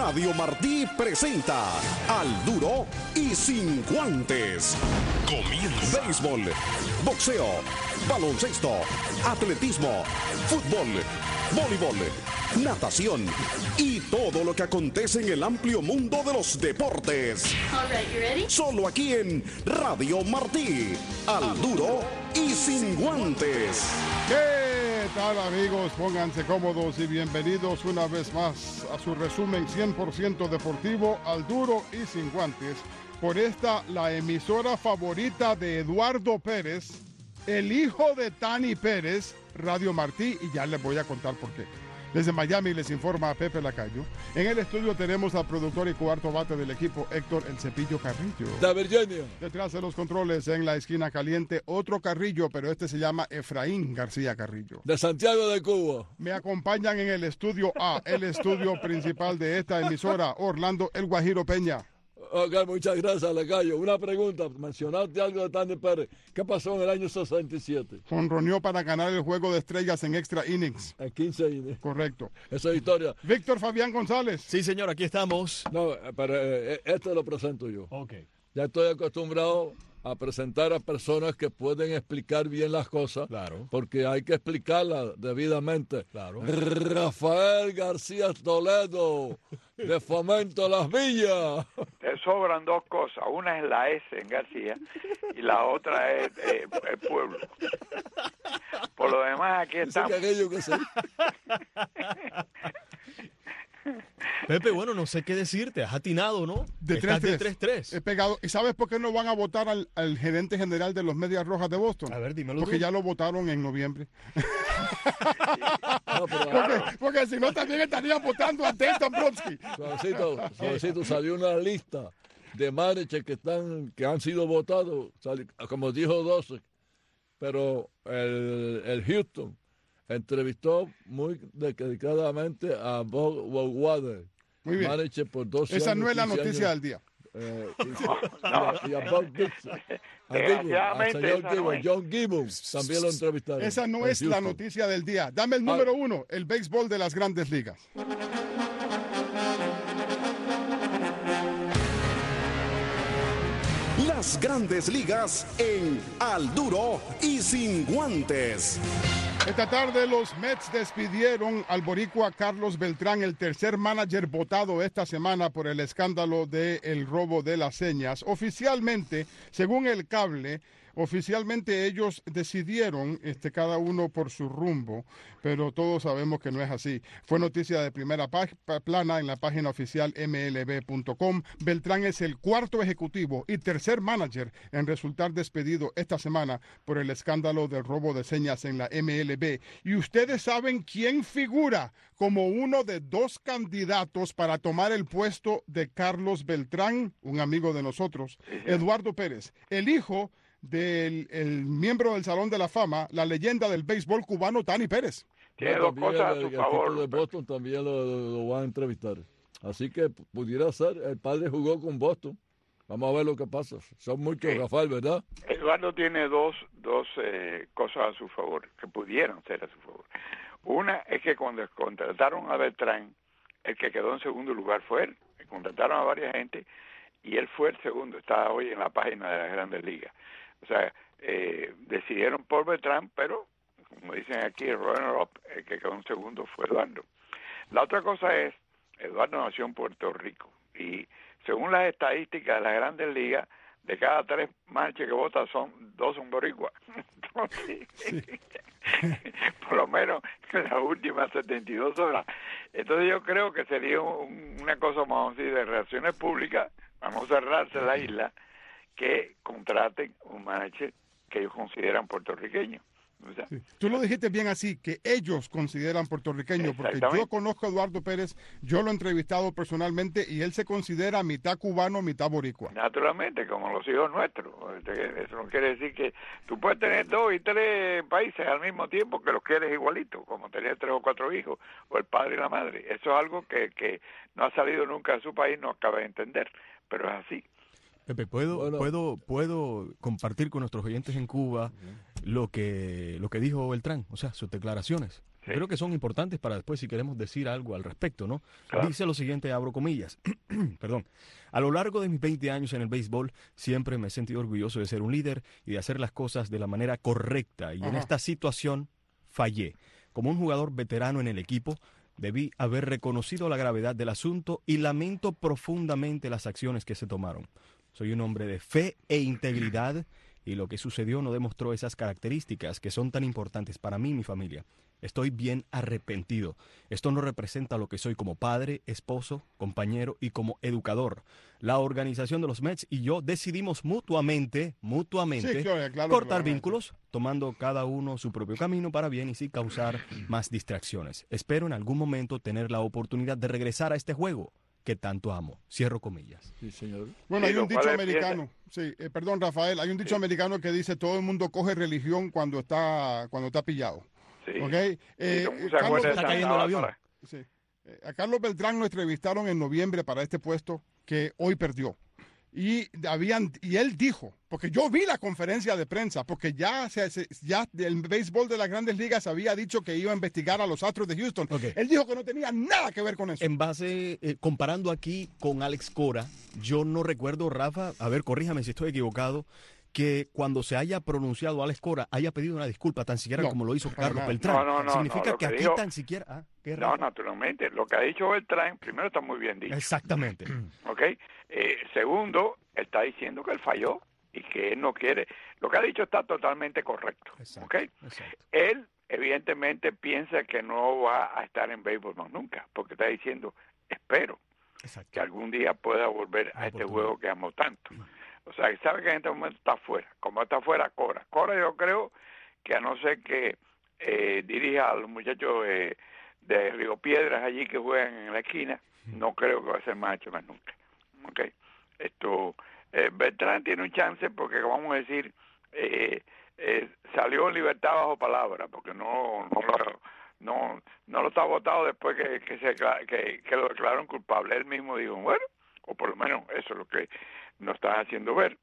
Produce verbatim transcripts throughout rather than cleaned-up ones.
Radio Martí presenta Al Duro y Sin Guantes. Comienza. Béisbol, boxeo, baloncesto, atletismo, fútbol, voleibol, natación y todo lo que acontece en el amplio mundo de los deportes. All right, you ready? Solo aquí en Radio Martí. Al Duro y Sin Guantes. ¿Qué tal, amigos? Pónganse cómodos y bienvenidos una vez más a su resumen cien por ciento deportivo Al Duro y Sin Guantes. Por esta, la emisora favorita de Eduardo Pérez, el hijo de Tani Pérez, Radio Martí, y ya les voy a contar por qué. Desde Miami les informa a Pepe Lacayo. En el estudio tenemos al productor y cuarto bate del equipo, Héctor El Cepillo Carrillo. De Virginia. Detrás de los controles, en la esquina caliente, otro Carrillo, pero este se llama Efraín García Carrillo. De Santiago de Cuba. Me acompañan en el estudio A, el estudio principal de esta emisora, Orlando El Guajiro Peña. Ok, muchas gracias, Lacayo. Una pregunta, mencionaste algo de Tani Pérez. ¿Qué pasó en el año sesenta y siete? Jonroneó para ganar el juego de estrellas en extra innings. En quince innings. Correcto. Esa es historia. Víctor Fabián González. Sí, señor, aquí estamos. No, pero eh, este lo presento yo. Ok. Ya estoy acostumbrado a presentar a personas que pueden explicar bien las cosas. Claro. Porque hay que explicarlas debidamente. Claro. Rafael García Toledo, de Fomento Las Villas. Te sobran dos cosas. Una es la S en García y la otra es eh, el pueblo. Por lo demás, aquí estamos. Que aquello que se... Pepe, bueno, no sé qué decirte. Has atinado, ¿no? De Estás tres de tres. tres tres. He pegado. ¿Y sabes por qué no van a votar al, al gerente general de los Medias Rojas de Boston? A ver, dímelo Porque tú. ya lo votaron en noviembre. No, pero, Porque, porque si no, también estarían votando a Dayton Brodsky. Suavecito, suavecito, salió una lista de managers que están, que han sido votados, sali- como dijo doce, pero el, el Houston entrevistó muy dedicadamente a Bob Water, Muy bien. manager por doce Esa años, no es la quince noticia años, del día. eh, y, y a, y a Bob Dixon, a Gibbons, al Desgraciadamente, señor esa no Gibbons, es. John Gibbons, también lo entrevistaron. Esa no en es la Houston. noticia del día. Dame el número uno, el béisbol de las grandes ligas. Las grandes ligas en Al Duro y Sin Guantes. Esta tarde los Mets despidieron al boricua Carlos Beltrán, el tercer manager votado esta semana por el escándalo del robo de las señas. Oficialmente, según el cable, oficialmente ellos decidieron, este, cada uno por su rumbo, pero todos sabemos que no es así. Fue noticia de primera pag- pa- plana en la página oficial M L B punto com. Beltrán es el cuarto ejecutivo y tercer manager en resultar despedido esta semana por el escándalo del robo de señas en la M L B. Y ustedes saben quién figura como uno de dos candidatos para tomar el puesto de Carlos Beltrán, un amigo de nosotros, Eduardo Pérez, el hijo del el miembro del Salón de la Fama, la leyenda del béisbol cubano, Tani Pérez. Tiene No, dos también cosas a el- su el favor. equipo de Boston también lo, lo- lo van a entrevistar. Así que p- pudiera ser, el padre jugó con Boston. Vamos a ver lo que pasa. Son muchos, Sí. Rafael, ¿verdad? Eduardo tiene dos, dos eh, cosas a su favor, que pudieran ser a su favor. Una es que cuando contrataron a Beltrán, el que quedó en segundo lugar fue él. Contrataron a varias gente y él fue el segundo. Está hoy en la página de las Grandes Ligas. O sea, eh, decidieron por Beltrán, pero, como dicen aquí, el runner-up, el que quedó en segundo fue Eduardo. La otra cosa es, Eduardo nació en Puerto Rico y según las estadísticas de las Grandes Ligas, de cada tres manches que votan, son dos son boricuas. Entonces, por lo menos en las últimas setenta y dos horas. Entonces yo creo que sería un- una cosa, vamos a decir, de relaciones públicas, vamos a cerrarse la isla, que contraten un manager que ellos consideran puertorriqueño. O sea, Sí. Tú lo dijiste bien así, que ellos consideran puertorriqueño, porque Exactamente. yo conozco a Eduardo Pérez, yo lo he entrevistado personalmente y él se considera mitad cubano, mitad boricua. naturalmente, como los hijos nuestros. Eso no quiere decir que tú puedes tener dos y tres países al mismo tiempo que los quieres igualitos, como tener tres o cuatro hijos, o el padre y la madre. Eso es algo que, que no ha salido nunca de su país, no acaba de entender, pero es así. Pepe, ¿puedo, Bueno. puedo, puedo compartir con nuestros oyentes en Cuba lo que, lo que dijo Beltrán? O sea, sus declaraciones. Sí. Creo que son importantes para después si queremos decir algo al respecto, ¿no? Claro. Dice lo siguiente, abro comillas. Perdón. A lo largo de mis veinte años en el béisbol, siempre me he sentido orgulloso de ser un líder y de hacer las cosas de la manera correcta. Y Ajá. en esta situación fallé. Como un jugador veterano en el equipo, debí haber reconocido la gravedad del asunto y lamento profundamente las acciones que se tomaron. Soy un hombre de fe e integridad y lo que sucedió no demostró esas características que son tan importantes para mí y mi familia. Estoy bien arrepentido. Esto no representa lo que soy como padre, esposo, compañero y como educador. La organización de los Mets y yo decidimos mutuamente, mutuamente, sí, claro, claro, cortar claro, vínculos, tomando cada uno su propio camino para bien y sin causar más distracciones. Espero en algún momento tener la oportunidad de regresar a este juego que tanto amo. Cierro comillas. Sí, señor. Bueno, sí, hay un dicho americano. americano, sí, eh, perdón, Rafael, hay un dicho sí. americano que dice todo el mundo coge religión cuando está cuando está pillado. Sí. Okay. Eh, sí, Carlos, está cayendo el avión. Sí. Eh, a Carlos Beltrán lo entrevistaron en noviembre para este puesto que hoy perdió. Y habían y él dijo, porque yo vi la conferencia de prensa, porque ya se, se, ya el béisbol de las Grandes Ligas había dicho que iba a investigar a los Astros de Houston. Okay. Él dijo que no tenía nada que ver con eso. En base, eh, comparando aquí con Alex Cora, yo no recuerdo, Rafa, a ver, corríjame si estoy equivocado, que cuando se haya pronunciado Alex Cora haya pedido una disculpa tan siquiera no, como lo hizo Carlos no, Beltrán. No, no, no, Significa no, que, que aquí dijo, tan siquiera... Ah, ¿qué, no, naturalmente. Lo que ha dicho Beltrán, primero está muy bien dicho. Exactamente. ¿Ok? Eh, segundo, él está diciendo que él falló y que él no quiere. Lo que ha dicho está totalmente correcto. Exacto, ¿Ok? exacto. Él, evidentemente, piensa que no va a estar en béisbol más nunca, porque está diciendo, espero exacto. que algún día pueda volver a este juego que amo tanto. O sea, que sabe que en este momento está fuera. Como está fuera, Cora. Cora yo creo que a no ser que eh, dirija a los muchachos eh, de Río Piedras allí que juegan en la esquina, no creo que va a ser más hecho más nunca. Okay. Esto, eh, Beltrán tiene un chance porque, vamos a decir, eh, eh, salió en libertad bajo palabra, porque no no lo, no, no lo está votado después que, que, se, que, que lo declararon culpable. Él mismo dijo, bueno, o por lo menos eso es lo que nos están haciendo ver.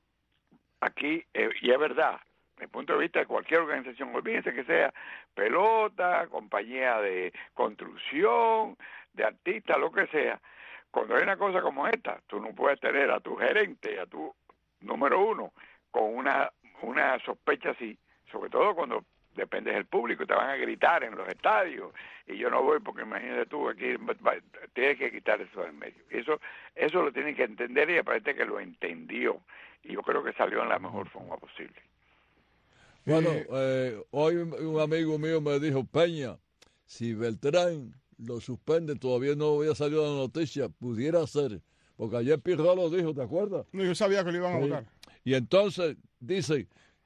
Aquí, eh, y es verdad, desde el punto de vista de cualquier organización, olvídense que sea pelota, compañía de construcción, de artistas, lo que sea, cuando hay una cosa como esta, tú no puedes tener a tu gerente, a tu número uno, con una, una sospecha así, sobre todo cuando dependes del público, te van a gritar en los estadios, y yo no voy porque imagínate tú, aquí tienes que quitar eso del medio. Eso, eso lo tienen que entender y aparte que lo entendió, y yo creo que salió en la mejor forma posible. Bueno, eh, hoy un amigo mío me dijo, Peña, si Beltrán lo suspende, todavía no había salido la noticia, pudiera ser, porque ayer Pirro lo dijo, ¿te acuerdas? No, yo sabía que lo iban a sí. votar. Y entonces dice,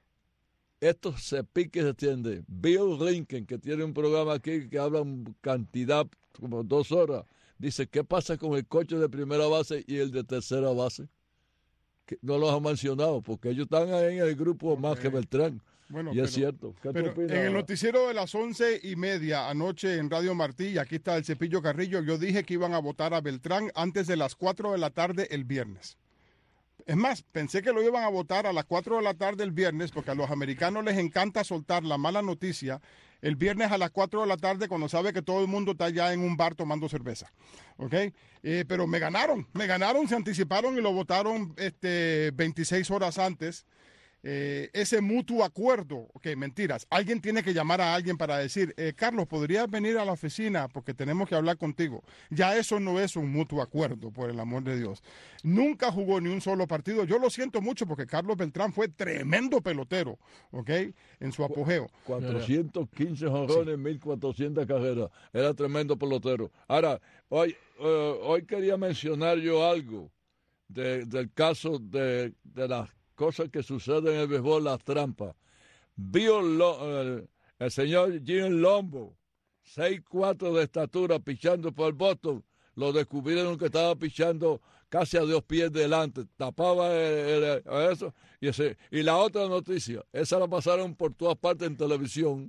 esto se pique y se extiende. Bill Lincoln, que tiene un programa aquí que habla cantidad, como dos horas, dice, ¿qué pasa con el coche de primera base y el de tercera base? Que no los ha mencionado, porque ellos están ahí en el grupo okay. más que Beltrán. Bueno, y pero, es cierto. ¿Qué pero en el noticiero de las once y media anoche en Radio Martí, y aquí está el Cepillo Carrillo, yo dije que iban a votar a Beltrán antes de las cuatro de la tarde el viernes. Es más, pensé que lo iban a votar a las cuatro de la tarde el viernes, porque a los americanos les encanta soltar la mala noticia el viernes a las cuatro de la tarde cuando sabe que todo el mundo está ya en un bar tomando cerveza. ¿Ok? Eh, pero me ganaron, me ganaron, se anticiparon y lo votaron este, veintiséis horas antes. Eh, ese mutuo acuerdo, ok, mentiras, alguien tiene que llamar a alguien para decir, eh, Carlos, ¿podrías venir a la oficina porque tenemos que hablar contigo? Ya eso no es un mutuo acuerdo, por el amor de Dios. Nunca jugó ni un solo partido. Yo lo siento mucho porque Carlos Beltrán fue tremendo pelotero, ok, en su apogeo. cuatrocientos quince jonrones, sí. mil cuatrocientas carreras. Era tremendo pelotero. Ahora, hoy, uh, hoy quería mencionar yo algo de, del caso de, de las cosas que suceden en el béisbol, las trampas. Vio el, el señor Jim Lombo, seis cuatro de estatura, pichando por el Boston. Lo descubrieron que estaba pichando casi a dos pies delante. Tapaba el, el, eso. Y, ese, y la otra noticia, esa la pasaron por todas partes en televisión.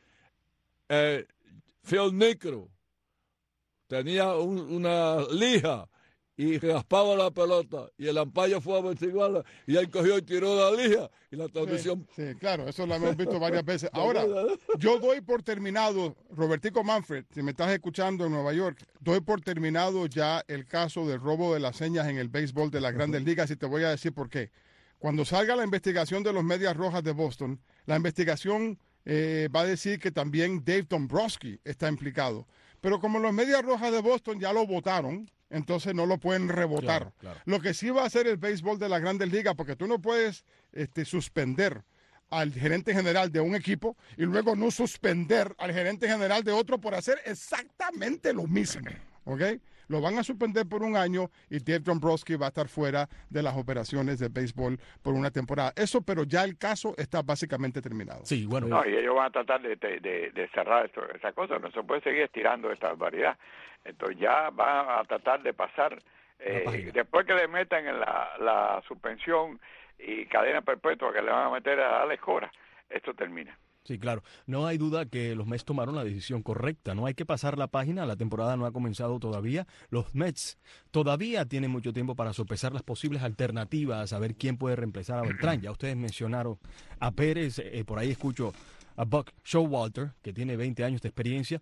Eh, Phil Niekro tenía un, una lija y raspaba la pelota y el umpire fue a averiguarla y él cogió y tiró la lija y la transmisión. Sí, sí, claro, eso lo hemos visto varias veces. Ahora, yo doy por terminado, Robertico Manfred, si me estás escuchando en Nueva York, doy por terminado ya el caso del robo de las señas en el béisbol de las Grandes Ligas y te voy a decir por qué. Cuando salga la investigación de los Medias Rojas de Boston, la investigación eh, va a decir que también Dave Dombrowski está implicado. Pero como los Medias Rojas de Boston ya lo votaron, entonces no lo pueden rebotar. Claro, claro. Lo que sí va a hacer el béisbol de las Grandes Ligas, porque tú no puedes este, suspender al gerente general de un equipo y luego no suspender al gerente general de otro por hacer exactamente lo mismo, ¿ok? Lo van a suspender por un año y Dave Dombrowski va a estar fuera de las operaciones de béisbol por una temporada. Eso, pero ya el caso está básicamente terminado. Sí, bueno. No, y ellos van a tratar de, de, de, de cerrar esto, esa cosa. No se puede seguir estirando esta barbaridad. Entonces ya van a tratar de pasar, eh, después que le metan en la, la suspensión y cadena perpetua que le van a meter a Alex Cora, esto termina. Sí, claro. No hay duda que los Mets tomaron la decisión correcta. No hay que pasar la página. La temporada no ha comenzado todavía. Los Mets todavía tienen mucho tiempo para sopesar las posibles alternativas, a ver quién puede reemplazar a Beltrán. Ya ustedes mencionaron a Pérez. Eh, por ahí escucho a Buck Showalter, que tiene veinte años de experiencia.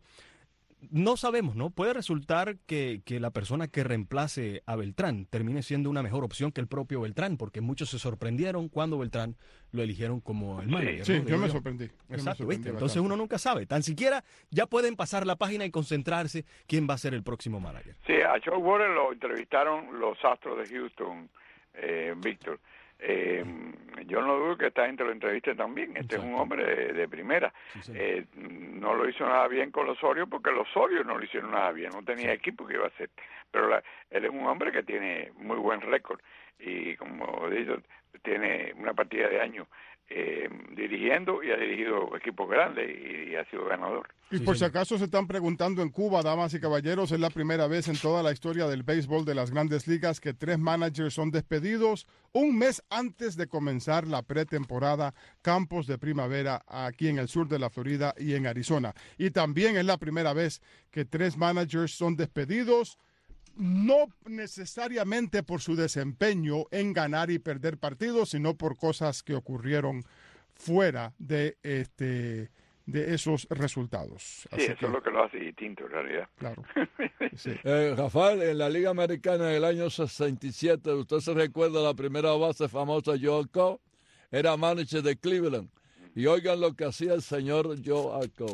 No sabemos, ¿no? Puede resultar que, que la persona que reemplace a Beltrán termine siendo una mejor opción que el propio Beltrán, porque muchos se sorprendieron cuando Beltrán lo eligieron como el manager. Sí, ¿no? yo me sorprendí. Yo me Exacto, sorprendí ¿viste? Entonces bastante. uno nunca sabe. Tan siquiera ya pueden pasar la página y concentrarse quién va a ser el próximo manager. Sí, a Joe Warren lo entrevistaron los Astros de Houston, eh, Víctor. Eh, yo no dudo que esta gente lo entreviste también. Este Exacto. es un hombre de, de primera. Sí, señor. eh, no lo hizo nada bien con los Orios porque los Orios no lo hicieron nada bien. No tenía Sí. equipo que iba a hacer. Pero la, él es un hombre que tiene muy buen récord y, como he dicho, tiene una partida de años eh, dirigiendo y ha dirigido equipos grandes y, y ha sido ganador. Y Sí, por si señor. acaso se están preguntando en Cuba, damas y caballeros, es la primera vez en toda la historia del béisbol de las Grandes Ligas que tres managers son despedidos un mes antes de comenzar la pretemporada Campos de Primavera aquí en el sur de la Florida y en Arizona. Y también es la primera vez que tres managers son despedidos, no necesariamente por su desempeño en ganar y perder partidos, sino por cosas que ocurrieron fuera de este de esos resultados. Sí, Así eso que, es lo que lo hace distinto en realidad. claro. Sí. Eh, Rafael, en la Liga Americana en el año sesenta y siete, ¿usted se recuerda la primera base famosa, Joe Alcoa? Era manager de Cleveland. Y oigan lo que hacía el señor Joe Alcoa.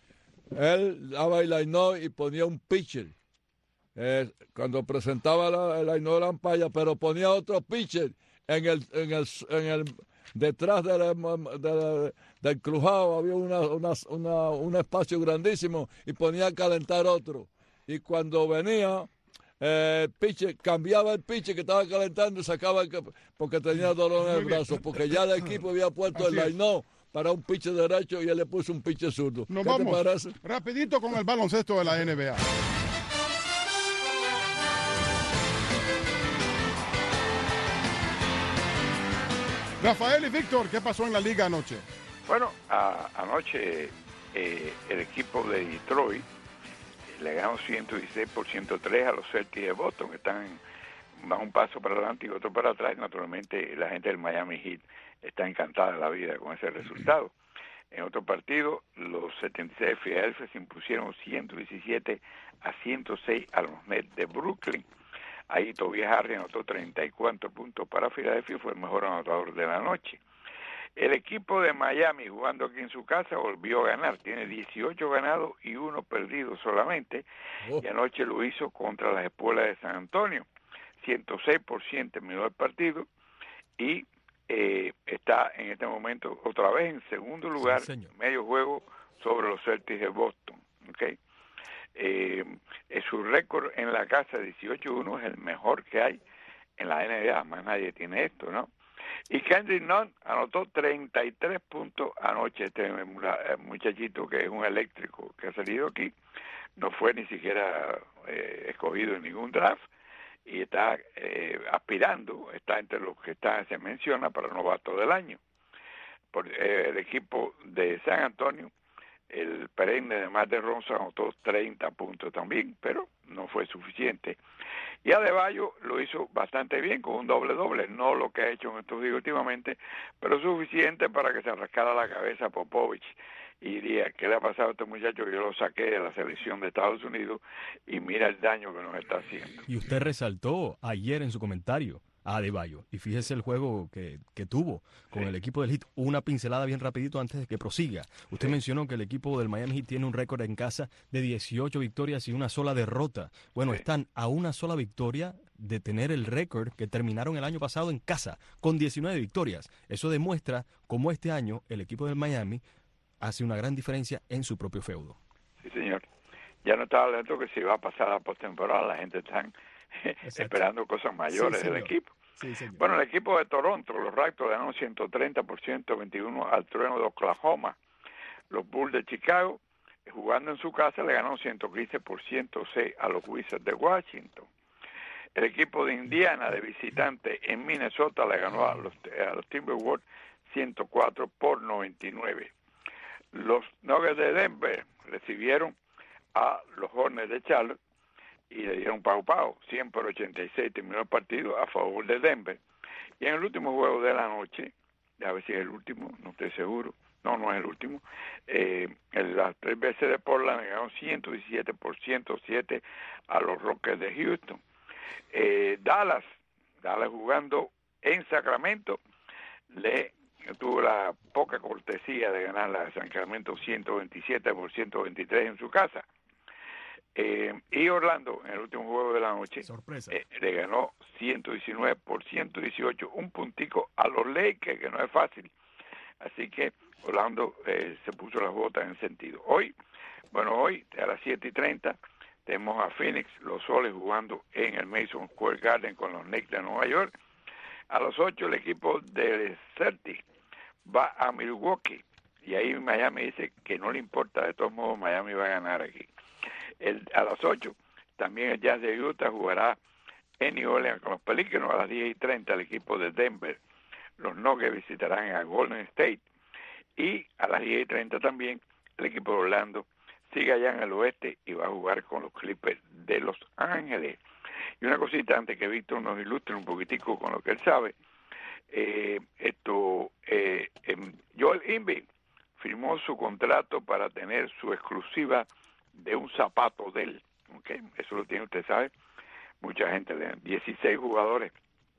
Él daba el line y ponía un pitcher. Eh, cuando presentaba la, el line de la ampalla, pero ponía otro pitcher en el, en el, en el detrás de la, de la, del crujado había una, una, una, un espacio grandísimo y ponía a calentar otro. Y cuando venía eh, el pitcher, cambiaba el pitcher que estaba calentando y sacaba el, porque tenía dolor en el brazo, porque ya el equipo había puesto Así el es. line para un pitcher derecho y él le puso un pitcher zurdo. Nos ¿Qué vamos te parece? rapidito con el baloncesto de la N B A. Rafael y Víctor, ¿qué pasó en la liga anoche? Bueno, a- anoche eh, el equipo de Detroit eh, le ganó ciento dieciséis por ciento tres a los Celtics de Boston, que están van un paso para adelante y otro para atrás. Naturalmente, la gente del Miami Heat está encantada de la vida con ese resultado. En otro partido, los setenta y seis de Filadelfia se impusieron ciento diecisiete a ciento seis a los Nets de Brooklyn. Ahí Tobias Harris anotó treinta y cuatro puntos para Filadelfia y fue el mejor anotador de la noche. El equipo de Miami, jugando aquí en su casa, volvió a ganar. Tiene dieciocho ganados y uno perdido solamente. Oh. Y anoche lo hizo contra las Espuelas de San Antonio. ciento seis por ciento terminó el partido y eh, está en este momento otra vez en segundo lugar, señor. medio juego sobre los Celtics de Boston. ¿Okay? Eh, eh, su récord en la casa dieciocho uno es el mejor que hay en la N B A, más nadie tiene esto, ¿no? Y Kendrick Nunn anotó treinta y tres puntos anoche. Este muchachito que es un eléctrico que ha salido aquí, no fue ni siquiera eh, escogido en ningún draft y está eh, aspirando, está entre los que está, se menciona para novato del año. Por, eh, el equipo de San Antonio, el perenne de Matt DeRozan anotó treinta puntos también, pero no fue suficiente. Y Adebayo lo hizo bastante bien con un doble-doble, no lo que ha hecho en estos días últimamente, pero suficiente para que se rascara la cabeza a Popovich y diría, ¿qué le ha pasado a este muchacho? Yo lo saqué de la selección de Estados Unidos y mira el daño que nos está haciendo. Y usted resaltó ayer en su comentario a Adebayo, y fíjese el juego que, que tuvo con sí. el equipo del Heat. Una pincelada bien rapidito antes de que prosiga. Usted sí. mencionó que el equipo del Miami Heat tiene un récord en casa de dieciocho victorias y una sola derrota. Bueno, sí. están a una sola victoria de tener el récord que terminaron el año pasado en casa, con diecinueve victorias. Eso demuestra cómo este año el equipo del Miami hace una gran diferencia en su propio feudo. Sí, señor. Ya no estaba hablando que si va a pasar a postemporada, la gente está esperando cosas mayores sí, del equipo. Sí, bueno, el equipo de Toronto, los Raptors ganaron ciento treinta por ciento veintiuno al Trueno de Oklahoma. Los Bulls de Chicago, jugando en su casa, le ganaron ciento quince por ciento a los Wizards de Washington. El equipo de Indiana, de visitante en Minnesota, le ganó a los, a los Timberwolves ciento cuatro por noventa y nueve. Los Nuggets de Denver recibieron a los Hornets de Charlotte y le dieron pau pau, cien por ochenta y seis, terminó el partido a favor de Denver. Y en el último juego de la noche, a ver si es el último, no estoy seguro, no, no es el último, eh, las tres veces de Portland le ganaron ciento diecisiete por ciento siete a los Rockets de Houston. Eh, Dallas, Dallas jugando en Sacramento, le tuvo la poca cortesía de ganar la Sacramento ciento veintisiete por ciento veintitrés en su casa. Eh, y Orlando, en el último juego de la noche, sorpresa, eh, le ganó ciento diecinueve por ciento dieciocho, un puntico a los Lakers, que no es fácil. Así que Orlando eh, se puso las botas en ese sentido. Hoy, bueno, hoy a las siete y treinta tenemos a Phoenix, los Soles jugando en el Madison Square Garden con los Knicks de Nueva York. A las ocho el equipo de Celtics va a Milwaukee y ahí Miami dice que no le importa, de todos modos Miami va a ganar aquí. El, a las ocho también el Jazz de Utah jugará en New Orleans con los Pelícanos. A las diez y treinta el equipo de Denver, los Nuggets visitarán a Golden State, y a las diez y treinta también el equipo de Orlando sigue allá en el oeste y va a jugar con los Clippers de Los Ángeles. Y una cosita antes que Víctor nos ilustre un poquitico con lo que él sabe, eh, esto eh, eh, Joel Embiid firmó su contrato para tener su exclusiva de un zapato de él, ¿okay? Eso lo tiene, usted sabe, mucha gente, dieciséis jugadores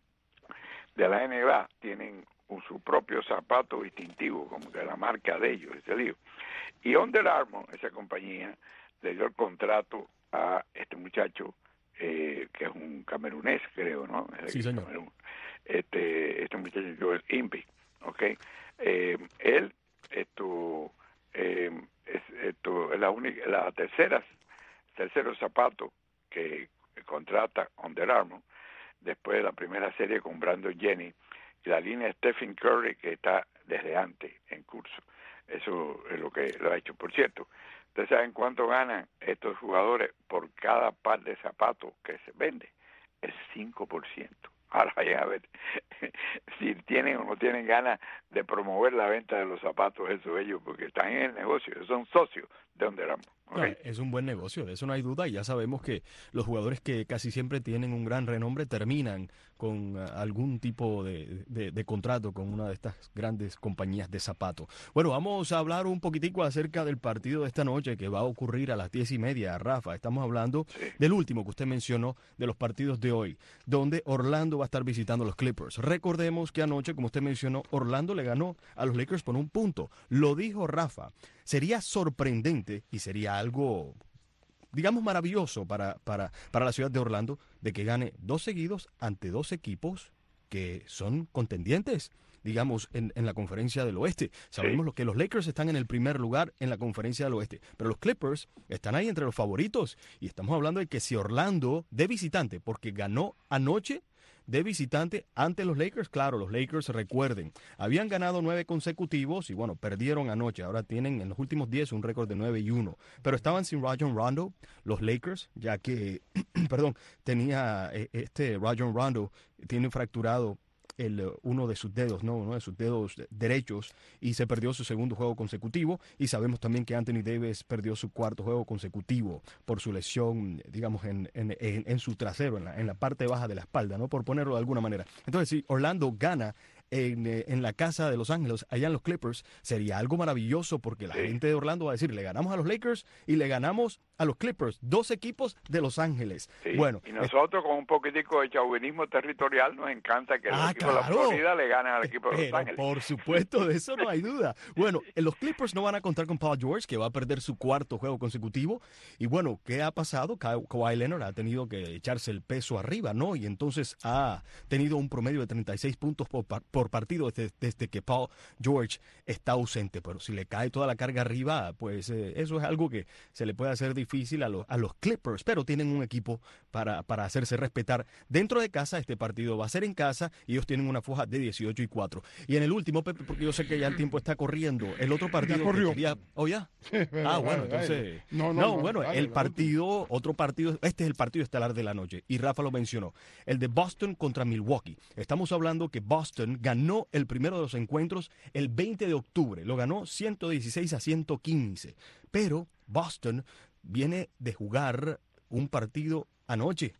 de la N B A tienen un, su propio zapato distintivo, como que la marca de ellos, ese lío. Y Under Armour, esa compañía, le dio el contrato a este muchacho, eh, que es un camerunés, creo, ¿no? Sí, señor. Camerún. Este, este muchacho Joel Embiid, ¿ok? Eh, él, esto... Eh, es esto es la única, la tercera tercero zapato que contrata Under Armour después de la primera serie con Brandon Jennings y la línea de Stephen Curry, que está desde antes en curso. Eso es lo que lo ha hecho. Por cierto, ¿ustedes saben cuánto ganan estos jugadores por cada par de zapatos que se vende? El cinco por ciento. Ahora vayan a ver si tienen o no tienen ganas de promover la venta de los zapatos, eso ellos, porque están en el negocio, son socios de Under Armour. ¿Okay? No, es un buen negocio, de eso no hay duda, y ya sabemos que los jugadores que casi siempre tienen un gran renombre terminan con uh, algún tipo de, de, de contrato con una de estas grandes compañías de zapatos. Bueno, vamos a hablar un poquitico acerca del partido de esta noche que va a ocurrir a las diez y media, Rafa. Estamos hablando sí. del último que usted mencionó de los partidos de hoy, donde Orlando va a estar visitando a los Clippers. Recordemos que anoche, como usted mencionó, Orlando le ganó a los Lakers por un punto. Lo dijo Rafa. Sería sorprendente y sería algo, digamos, maravilloso para, para, para la ciudad de Orlando de que gane dos seguidos ante dos equipos que son contendientes, digamos, en, en la conferencia del oeste. Sabemos lo que los Lakers están en el primer lugar en la conferencia del oeste, pero los Clippers están ahí entre los favoritos, y estamos hablando de que si Orlando de visitante, porque ganó anoche de visitante ante los Lakers, claro, los Lakers, recuerden, habían ganado nueve consecutivos y bueno, perdieron anoche, ahora tienen en los últimos diez un récord de nueve y uno, pero estaban sin Rajon Rondo, los Lakers, ya que, perdón, tenía este Rajon Rondo, tiene fracturado el, uno de sus dedos, ¿no? Uno de sus dedos derechos y se perdió su segundo juego consecutivo. Y sabemos también que Anthony Davis perdió su cuarto juego consecutivo por su lesión, digamos, en, en, en, en su trasero, en la, en la parte baja de la espalda, ¿no? Por ponerlo de alguna manera. Entonces, si Orlando gana En, en la casa de Los Ángeles, allá en los Clippers, sería algo maravilloso porque la sí. gente de Orlando va a decir, le ganamos a los Lakers y le ganamos a los Clippers, dos equipos de Los Ángeles. Sí. Bueno, y nosotros con un poquitico de chauvinismo territorial nos encanta que el ah, equipo claro. de la Florida le gane al equipo de Los Pero, Ángeles. Por supuesto, de eso no hay duda. Bueno, los Clippers no van a contar con Paul George, que va a perder su cuarto juego consecutivo. Y bueno, ¿qué ha pasado? Ka- Kawhi Leonard ha tenido que echarse el peso arriba, ¿no? Y entonces ha tenido un promedio de treinta y seis puntos por, por partido desde desde que Paul George está ausente, pero si le cae toda la carga arriba, pues eh, eso es algo que se le puede hacer difícil a, lo, a los Clippers, pero tienen un equipo para, para hacerse respetar dentro de casa. Este partido va a ser en casa y ellos tienen una foja de dieciocho y cuatro. Y en el último, Pepe, porque yo sé que ya el tiempo está corriendo, el otro partido ya corrió. que quería... ¿Oh, ya? Sí, pero, ah, bueno, dale, entonces... No, no, no, no, bueno, dale, el dale, partido, otro partido, este es el partido estelar de la noche, y Rafa lo mencionó, el de Boston contra Milwaukee. Estamos hablando que Boston ganó el primero de los encuentros el veinte de octubre, lo ganó ciento dieciséis a ciento quince, pero Boston viene de jugar un partido anoche.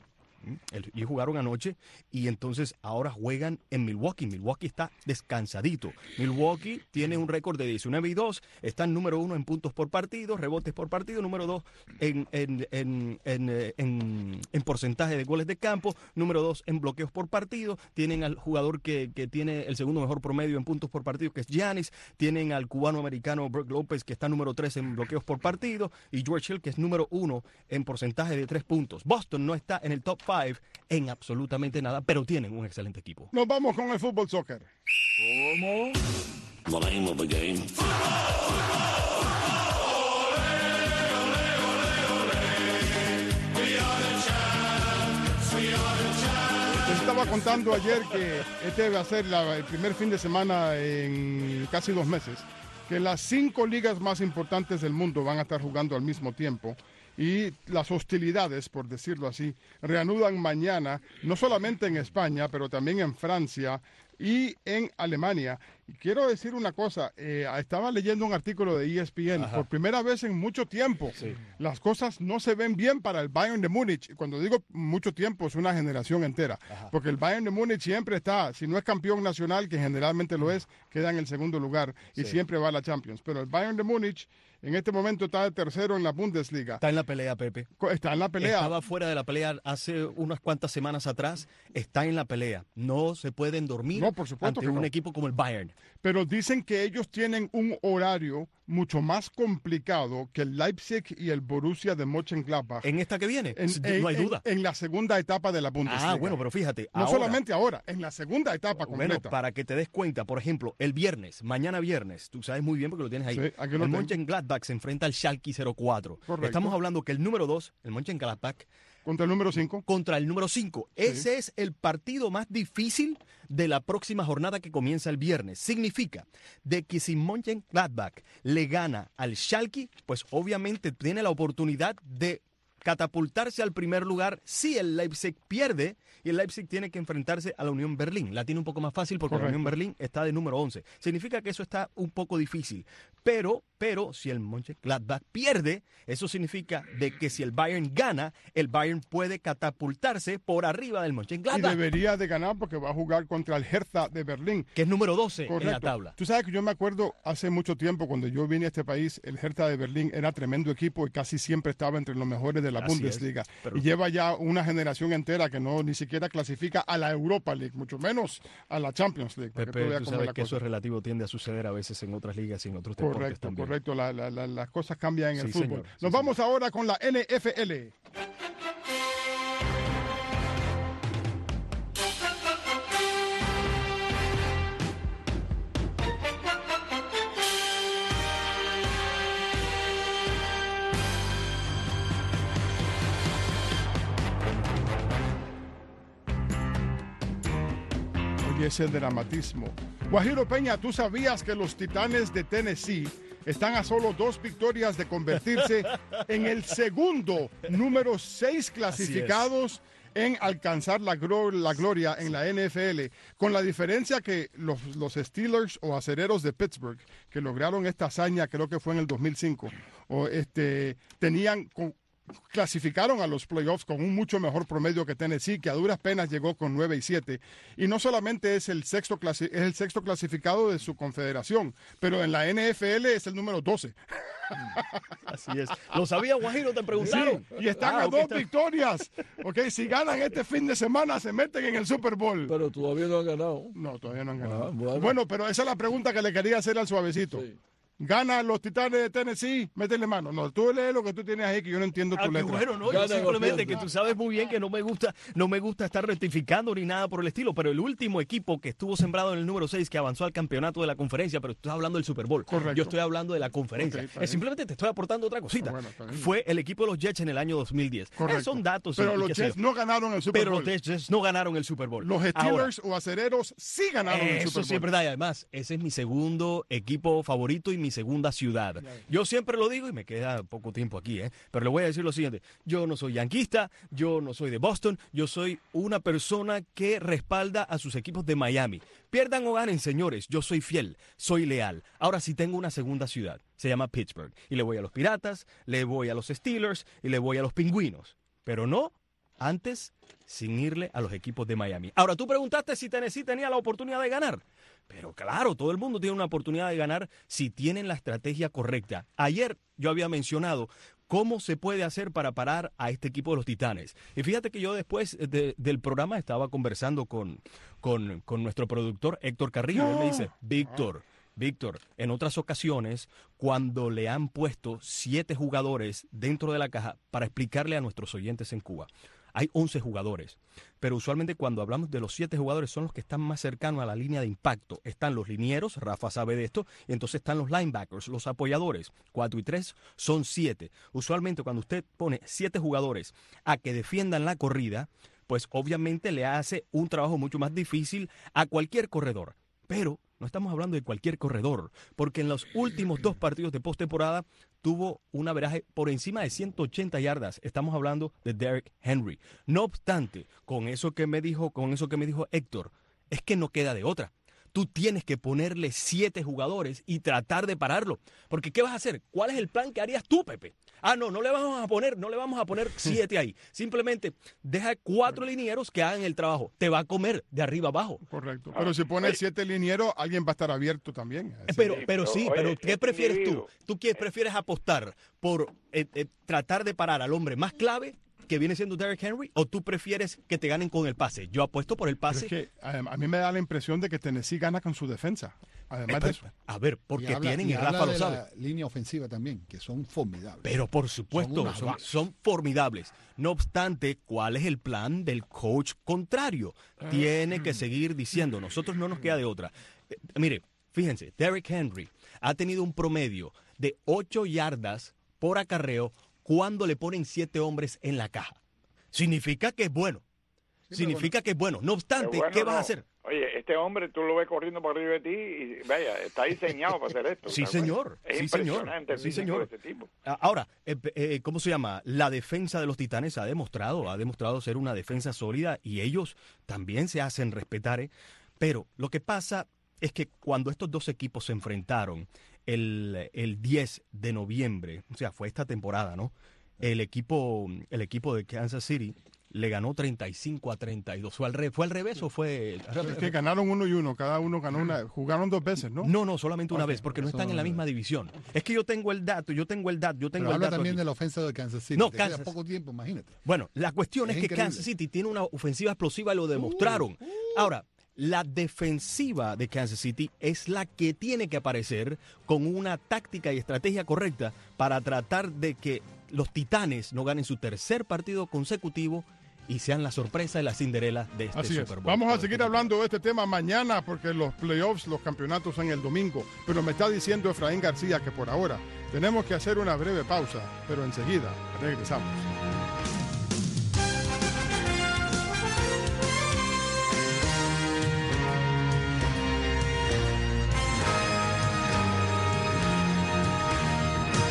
Y jugaron anoche y entonces ahora juegan en Milwaukee. Milwaukee está descansadito. Milwaukee tiene un récord de diecinueve y dos, está en número uno en puntos por partido, rebotes por partido, número dos en, en, en, en, en, en porcentaje de goles de campo, número dos en bloqueos por partido. Tienen al jugador que, que tiene el segundo mejor promedio en puntos por partido, que es Giannis. Tienen al cubano-americano Brook López, que está número tres en bloqueos por partido, y George Hill, que es número uno en porcentaje de tres puntos. Boston no está en el top en absolutamente nada, pero tienen un excelente equipo. Nos vamos con el fútbol soccer. ¿Cómo? The name of the game. Les estaba contando ayer que este va a ser la, el primer fin de semana en casi dos meses, que las cinco ligas más importantes del mundo van a estar jugando al mismo tiempo. Y las hostilidades, por decirlo así, reanudan mañana, no solamente en España, pero también en Francia y en Alemania. Y quiero decir una cosa, eh, estaba leyendo un artículo de E S P N, Ajá. por primera vez en mucho tiempo, Sí. las cosas no se ven bien para el Bayern de Múnich. Cuando digo mucho tiempo, es una generación entera, Ajá. porque el Bayern de Múnich siempre está, si no es campeón nacional, que generalmente lo es, queda en el segundo lugar y Sí. siempre va a la Champions. Pero el Bayern de Múnich en este momento está de tercero en la Bundesliga. Está en la pelea, Pepe. Está en la pelea. Estaba fuera de la pelea hace unas cuantas semanas atrás. Está en la pelea. No se pueden dormir No, por supuesto ante que un no. equipo como el Bayern. Pero dicen que ellos tienen un horario mucho más complicado que el Leipzig y el Borussia de Mönchengladbach. En esta que viene, En- no hay en- duda. En, la segunda etapa de la Bundesliga. Ah, bueno, pero fíjate. No ahora, solamente ahora, en la segunda etapa bueno, completa. para que te des cuenta, por ejemplo, el viernes, mañana viernes, tú sabes muy bien porque lo tienes ahí. Sí, aquí lo el tengo. Mönchengladbach se enfrenta al Schalke cero cuatro. Correcto. Estamos hablando que el número dos, el Mönchengladbach, Contra el número cinco. contra el número cinco. Ese es el partido más difícil de la próxima jornada que comienza el viernes. Significa de que si Mönchengladbach le gana al Schalke, pues obviamente tiene la oportunidad de catapultarse al primer lugar si el Leipzig pierde, y el Leipzig tiene que enfrentarse a la Unión Berlín. La tiene un poco más fácil porque Correcto. la Unión Berlín está de número once. Significa que eso está un poco difícil. Pero, pero si el Mönchengladbach pierde, eso significa de que si el Bayern gana, el Bayern puede catapultarse por arriba del Y Mönchengladbach, debería de ganar porque va a jugar contra el Hertha de Berlín. que es número doce en la Correcto. tabla. Tú sabes que yo me acuerdo hace mucho tiempo cuando yo vine a este país, el Hertha de Berlín era tremendo equipo y casi siempre estaba entre los mejores de la Así es, Bundesliga. pero- Y lleva ya una generación entera que no ni siquiera clasifica a la Europa League, mucho menos a la Champions League. para que Pepe, tú veas tú cómo es sabes la que eso cosa. es relativo, tiende a suceder a veces en otras ligas y en otros deportes Correcto, también. correcto. La- la- la- las cosas cambian en el Sí, fútbol. señor. Nos Sí, vamos ahora con la N F L. Oye, ese dramatismo. Guajiro Peña, ¿tú sabías que los Titanes de Tennessee están a solo dos victorias de convertirse en el segundo número seis clasificados en alcanzar la, glo- la gloria en la N F L, con la diferencia que los, los Steelers o Acereros de Pittsburgh, que lograron esta hazaña, creo que fue en el dos mil cinco, o este, tenían... Con, clasificaron a los playoffs con un mucho mejor promedio que Tennessee, que a duras penas llegó con nueve y siete. Y no solamente es el sexto, clasi- es el sexto clasificado de su confederación, pero en la N F L es el número doce. Así es. ¿Lo sabía, Guajiro? Te preguntaron. Sí, y están Ah, a ok, dos está- victorias. Okay, si ganan este fin de semana, se meten en el Super Bowl. Pero todavía no han ganado. No, todavía no han ganado. Ah, bueno. bueno. pero esa es la pregunta que le quería hacer al suavecito. Sí. ¿Ganan los Titanes de Tennessee? Métele mano. No, tú lees lo que tú tienes ahí, que yo no entiendo tu Ah, qué letra. bueno, no, yo Ganan o simplemente que pierden. tú sabes muy bien que no me gusta, no me gusta estar rectificando ni nada por el estilo, pero el último equipo que estuvo sembrado en el número seis, que avanzó al campeonato de la conferencia, pero tú estás hablando del Super Bowl. Correcto. Yo estoy hablando de la conferencia. Ok, está Eh, bien. simplemente te estoy aportando otra cosita. Ah, bueno, está bien. Fue el equipo de los Jets en el año dos mil diez. Correcto. Eh, son datos. Pero y- y los qué sé Jets yo. no ganaron el Super Pero Bowl. los Jets no ganaron el Super Bowl. Los Ahora, Steelers o Acereros sí ganaron el eso Super Bowl. sí es verdad, y además, ese es mi segundo equipo favorito y mi segunda ciudad. Yo siempre lo digo y me queda poco tiempo aquí, ¿eh? Pero le voy a decir lo siguiente: yo no soy yanquista, yo no soy de Boston, yo soy una persona que respalda a sus equipos de Miami. Pierdan o ganen, señores, yo soy fiel, soy leal. Ahora sí tengo una segunda ciudad, se llama Pittsburgh, y le voy a los Piratas, le voy a los Steelers y le voy a los Pingüinos. Pero no antes sin irle a los equipos de Miami. Ahora, tú preguntaste si Tennessee tenía la oportunidad de ganar. Pero claro, todo el mundo tiene una oportunidad de ganar si tienen la estrategia correcta. Ayer yo había mencionado cómo se puede hacer para parar a este equipo de los Titanes. Y fíjate que yo después de- del programa estaba conversando con, con, con nuestro productor Héctor Carrillo. Él me dice, Víctor, Víctor, en otras ocasiones, cuando le han puesto siete jugadores dentro de la caja para explicarle a nuestros oyentes en Cuba, hay once jugadores, pero usualmente cuando hablamos de los siete jugadores son los que están más cercanos a la línea de impacto. Están los linieros, Rafa sabe de esto, y entonces están los linebackers, los apoyadores. Cuatro y tres son siete. Usualmente cuando usted pone siete jugadores a que defiendan la corrida, pues obviamente le hace un trabajo mucho más difícil a cualquier corredor. Pero no estamos hablando de cualquier corredor, porque en los últimos dos partidos de postemporada tuvo un averaje por encima de ciento ochenta yardas. Estamos hablando de Derrick Henry. No obstante, con eso que me dijo, con eso que me dijo Héctor, es que no queda de otra. Tú tienes que ponerle siete jugadores y tratar de pararlo. Porque ¿qué vas a hacer? ¿Cuál es el plan que harías tú, Pepe? Ah, no, no le vamos a poner, no le vamos a poner siete ahí. Simplemente deja cuatro linieros que hagan el trabajo. Te va a comer de arriba abajo. Correcto. Pero si pones siete linieros, alguien va a estar abierto también. Así Pero, Sí, pero pero, sí, oye, pero ¿qué este prefieres tú? individuo- ¿Tú qué prefieres apostar por eh, eh, tratar de parar al hombre más clave, que viene siendo Derrick Henry, o tú prefieres que te ganen con el pase? Yo apuesto por el Pero pase. es que a, a mí me da la impresión de que Tennessee gana con su defensa. Además de eso. A ver, Y porque habla- tienen, y, habla Rafa lo de sabe. la línea ofensiva también, que son formidables. Pero por supuesto, Son unas son, balas. son formidables. No obstante, ¿cuál es el plan del coach contrario? Tiene que seguir diciendo, nosotros no nos queda de otra. Eh, mire, fíjense, Derrick Henry ha tenido un promedio de ocho yardas por acarreo cuando le ponen siete hombres en la caja. Significa que es bueno. Significa que es bueno. No obstante, Pero bueno, ¿qué vas a no. hacer? Oye, este hombre tú lo ves corriendo por arriba de ti y vaya, está diseñado para hacer esto. Sí, ¿sabes? señor. Es Sí, señor. impresionante el Sí, físico señor. de este tipo. Ah, Ahora, eh, eh, ¿cómo se llama? La defensa de los Titanes ha demostrado, ha demostrado ser una defensa sólida y ellos también se hacen respetar. ¿eh? Pero lo que pasa es que cuando estos dos equipos se enfrentaron el, el diez de noviembre, o sea, fue esta temporada, ¿no? El equipo, el equipo de Kansas City le ganó treinta y cinco a treinta y dos. ¿Fue al, re- ¿Fue al revés o fue...? Es que ganaron uno y uno. Cada uno ganó una. Jugaron dos veces, ¿no? No, no, solamente una Ok, vez, porque no eso están en la no- misma división. Es que yo tengo el dato, yo tengo el dato, yo tengo Pero el habla dato también aquí. de la ofensa de Kansas City. No, Te queda Kansas- poco tiempo, imagínate. Bueno, la cuestión es, Es que increíble. Kansas City tiene una ofensiva explosiva y lo demostraron. Ahora, la defensiva de Kansas City es la que tiene que aparecer con una táctica y estrategia correcta para tratar de que los Titanes no ganen su tercer partido consecutivo y sean la sorpresa y la cinderela de este Así es. Super Bowl. Vamos a seguir hablando de este tema mañana porque los playoffs, los campeonatos son el domingo. Pero me está diciendo Efraín García que por ahora tenemos que hacer una breve pausa, pero enseguida regresamos.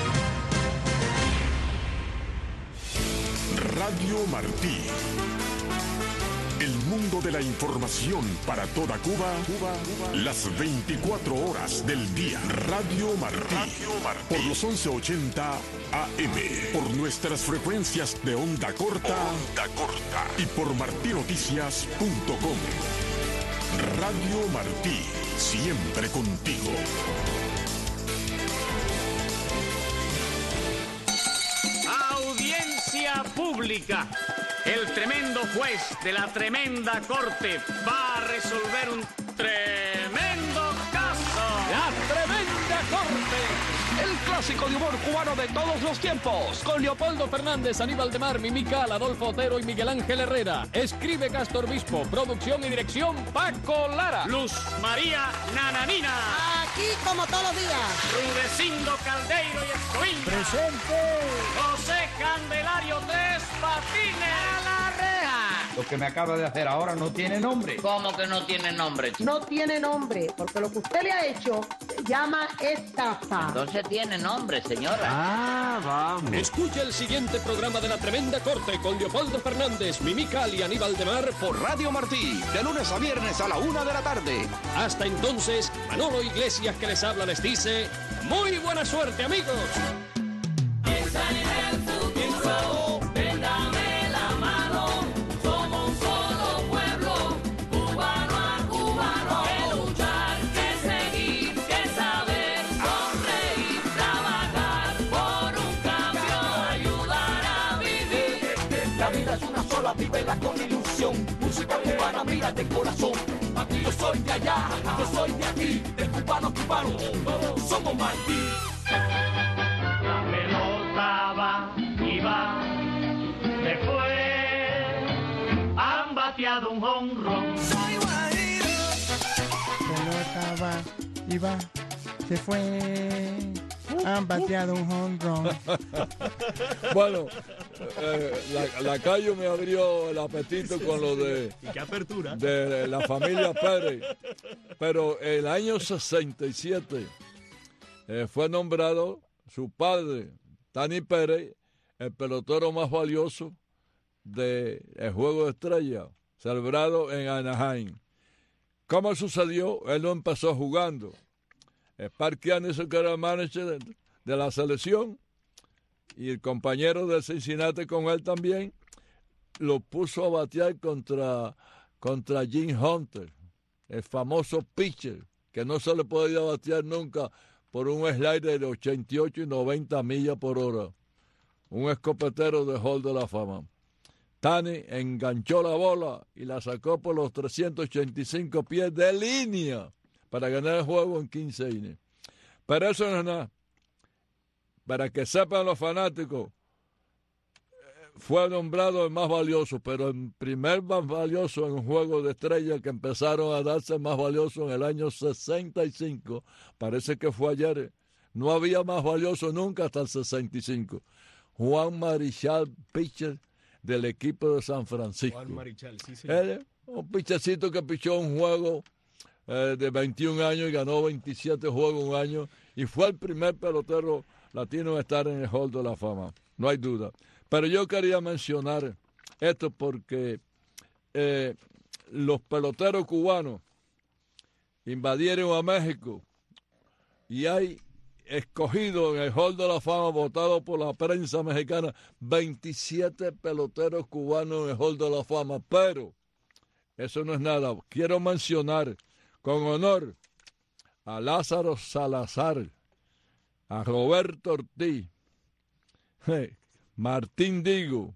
Radio Martí, El mundo de la información para toda Cuba, Cuba, Cuba. Las veinticuatro horas del día. Radio Martí. Radio Martí. Por los once ochenta A M. Por nuestras frecuencias de onda corta. Onda corta. Y por martí noticias punto com. Radio Martí. Siempre contigo. Audiencia pública. El tremendo juez de la tremenda corte va a resolver un tremendo caso. La tremenda corte. El clásico de humor cubano de todos los tiempos. Con Leopoldo Fernández, Aníbal de Mar, Mimical, Adolfo Otero y Miguel Ángel Herrera. Escribe Castor Bispo. Producción y dirección Paco Lara. Luz María Nananina. Aquí como todos los días. Rudecindo Caldeiro y Escoviña. Presente. José Candelario Tres Patines. A la reja. Lo que me acaba de hacer ahora no tiene nombre. ¿Cómo que no tiene nombre, chico? No tiene nombre, porque lo que usted le ha hecho se llama estafa. Entonces tiene nombre, señora. Ah, vamos. Escucha el siguiente programa de La Tremenda Corte con Leopoldo Fernández, Mimical y Aníbal de Mar por Radio Martí, de lunes a viernes a la una de la tarde. Hasta entonces, Manolo Iglesias que les habla les dice, muy buena suerte, amigos. Vívela con ilusión, música cubana, mira de corazón. Aquí yo soy de allá, yo soy de aquí, de cubano cubano, todos somos Martí. La pelota va y va, se fue, han bateado un jonrón. Soy guajiro. Pelota va y va, se fue. Han bateado un jonrón. Bueno, eh, la, la Cayo me abrió el apetito con lo de, ¿Y qué apertura? de la familia Pérez. Pero el año sesenta y siete eh, fue nombrado su padre, Tani Pérez, el pelotero más valioso del Juego de Estrellas, celebrado en Anaheim. ¿Cómo sucedió? Él no empezó jugando. Sparky Anderson, que era el manager de, de la selección, y el compañero de Cincinnati con él también, lo puso a batear contra, contra Jim Hunter, el famoso pitcher, que no se le podía batear nunca por un slider de ochenta y ocho y noventa millas por hora. Un escopetero de Hall de la Fama. Tani enganchó la bola y la sacó por los trescientos ochenta y cinco pies de línea para ganar el juego en quince innings. Pero eso no es nada. Para que sepan los fanáticos, fue nombrado el más valioso, pero el primer más valioso en un juego de estrellas que empezaron a darse más valioso en el año sesenta y cinco. Parece que fue ayer. No había más valioso nunca hasta el sesenta y cinco. Juan Marichal, pitcher del equipo de San Francisco. Juan Marichal, sí, señor. Él, un pitchercito que pichó un juego eh, de veintiún años y ganó veintisiete juegos un año y fue el primer pelotero latino en estar en el Hall de la Fama. No hay duda. Pero yo quería mencionar esto porque eh, los peloteros cubanos invadieron a México y hay escogido en el Hall de la Fama, votado por la prensa mexicana, veintisiete peloteros cubanos en el Hall de la Fama. Pero eso no es nada. Quiero mencionar con honor a Lázaro Salazar, a Roberto Ortiz, hey, Martín Digo,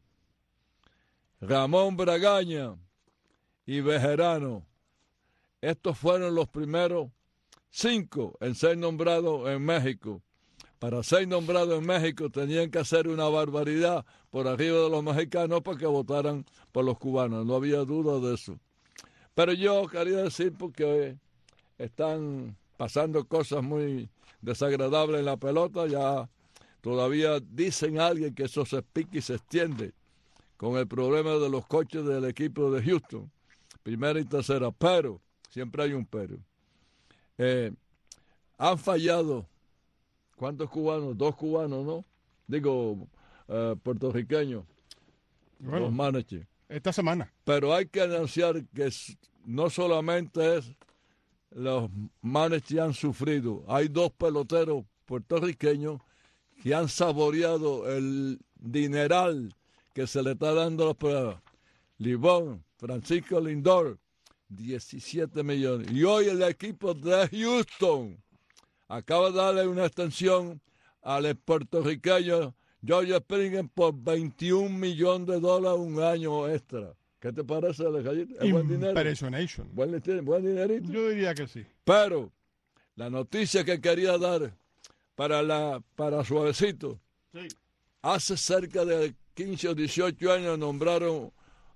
Ramón Bragaña y Bejerano. Estos fueron los primeros cinco en ser nombrados en México. Para ser nombrados en México tenían que hacer una barbaridad por arriba de los mexicanos para que votaran por los cubanos. No había duda de eso. Pero yo quería decir porque están pasando cosas muy desagradables en la pelota. Ya todavía dicen alguien que eso se pique y se extiende con el problema de los coches del equipo de Houston, primera y tercera. Pero, siempre hay un pero. Eh, han fallado, ¿cuántos cubanos? Dos cubanos, ¿no? Digo, eh, puertorriqueños, bueno, los managers. Esta semana. Pero hay que anunciar que es, no solamente es los manes que han sufrido. Hay dos peloteros puertorriqueños que han saboreado el dineral que se le está dando a los pruebas. Libón, Francisco Lindor, diecisiete millones. Y hoy el equipo de Houston acaba de darle una extensión al puertorriqueño George Springer por veintiún millones de dólares un año extra. ¿Qué te parece, Alejandro? ¿Es buen dinero? Impressionation. ¿Buen, buen dinerito? Yo diría que sí. Pero la noticia que quería dar para la para Suavecito, sí. Hace cerca de quince o dieciocho años nombraron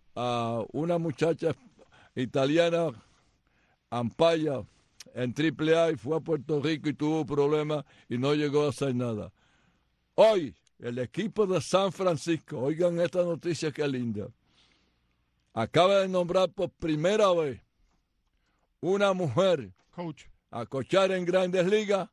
a una muchacha italiana, Ampaya, en triple A y fue a Puerto Rico y tuvo problemas y no llegó a hacer nada. Hoy, el equipo de San Francisco, oigan esta noticia que linda, acaba de nombrar por primera vez una mujer Coach. a coachar en Grandes Ligas,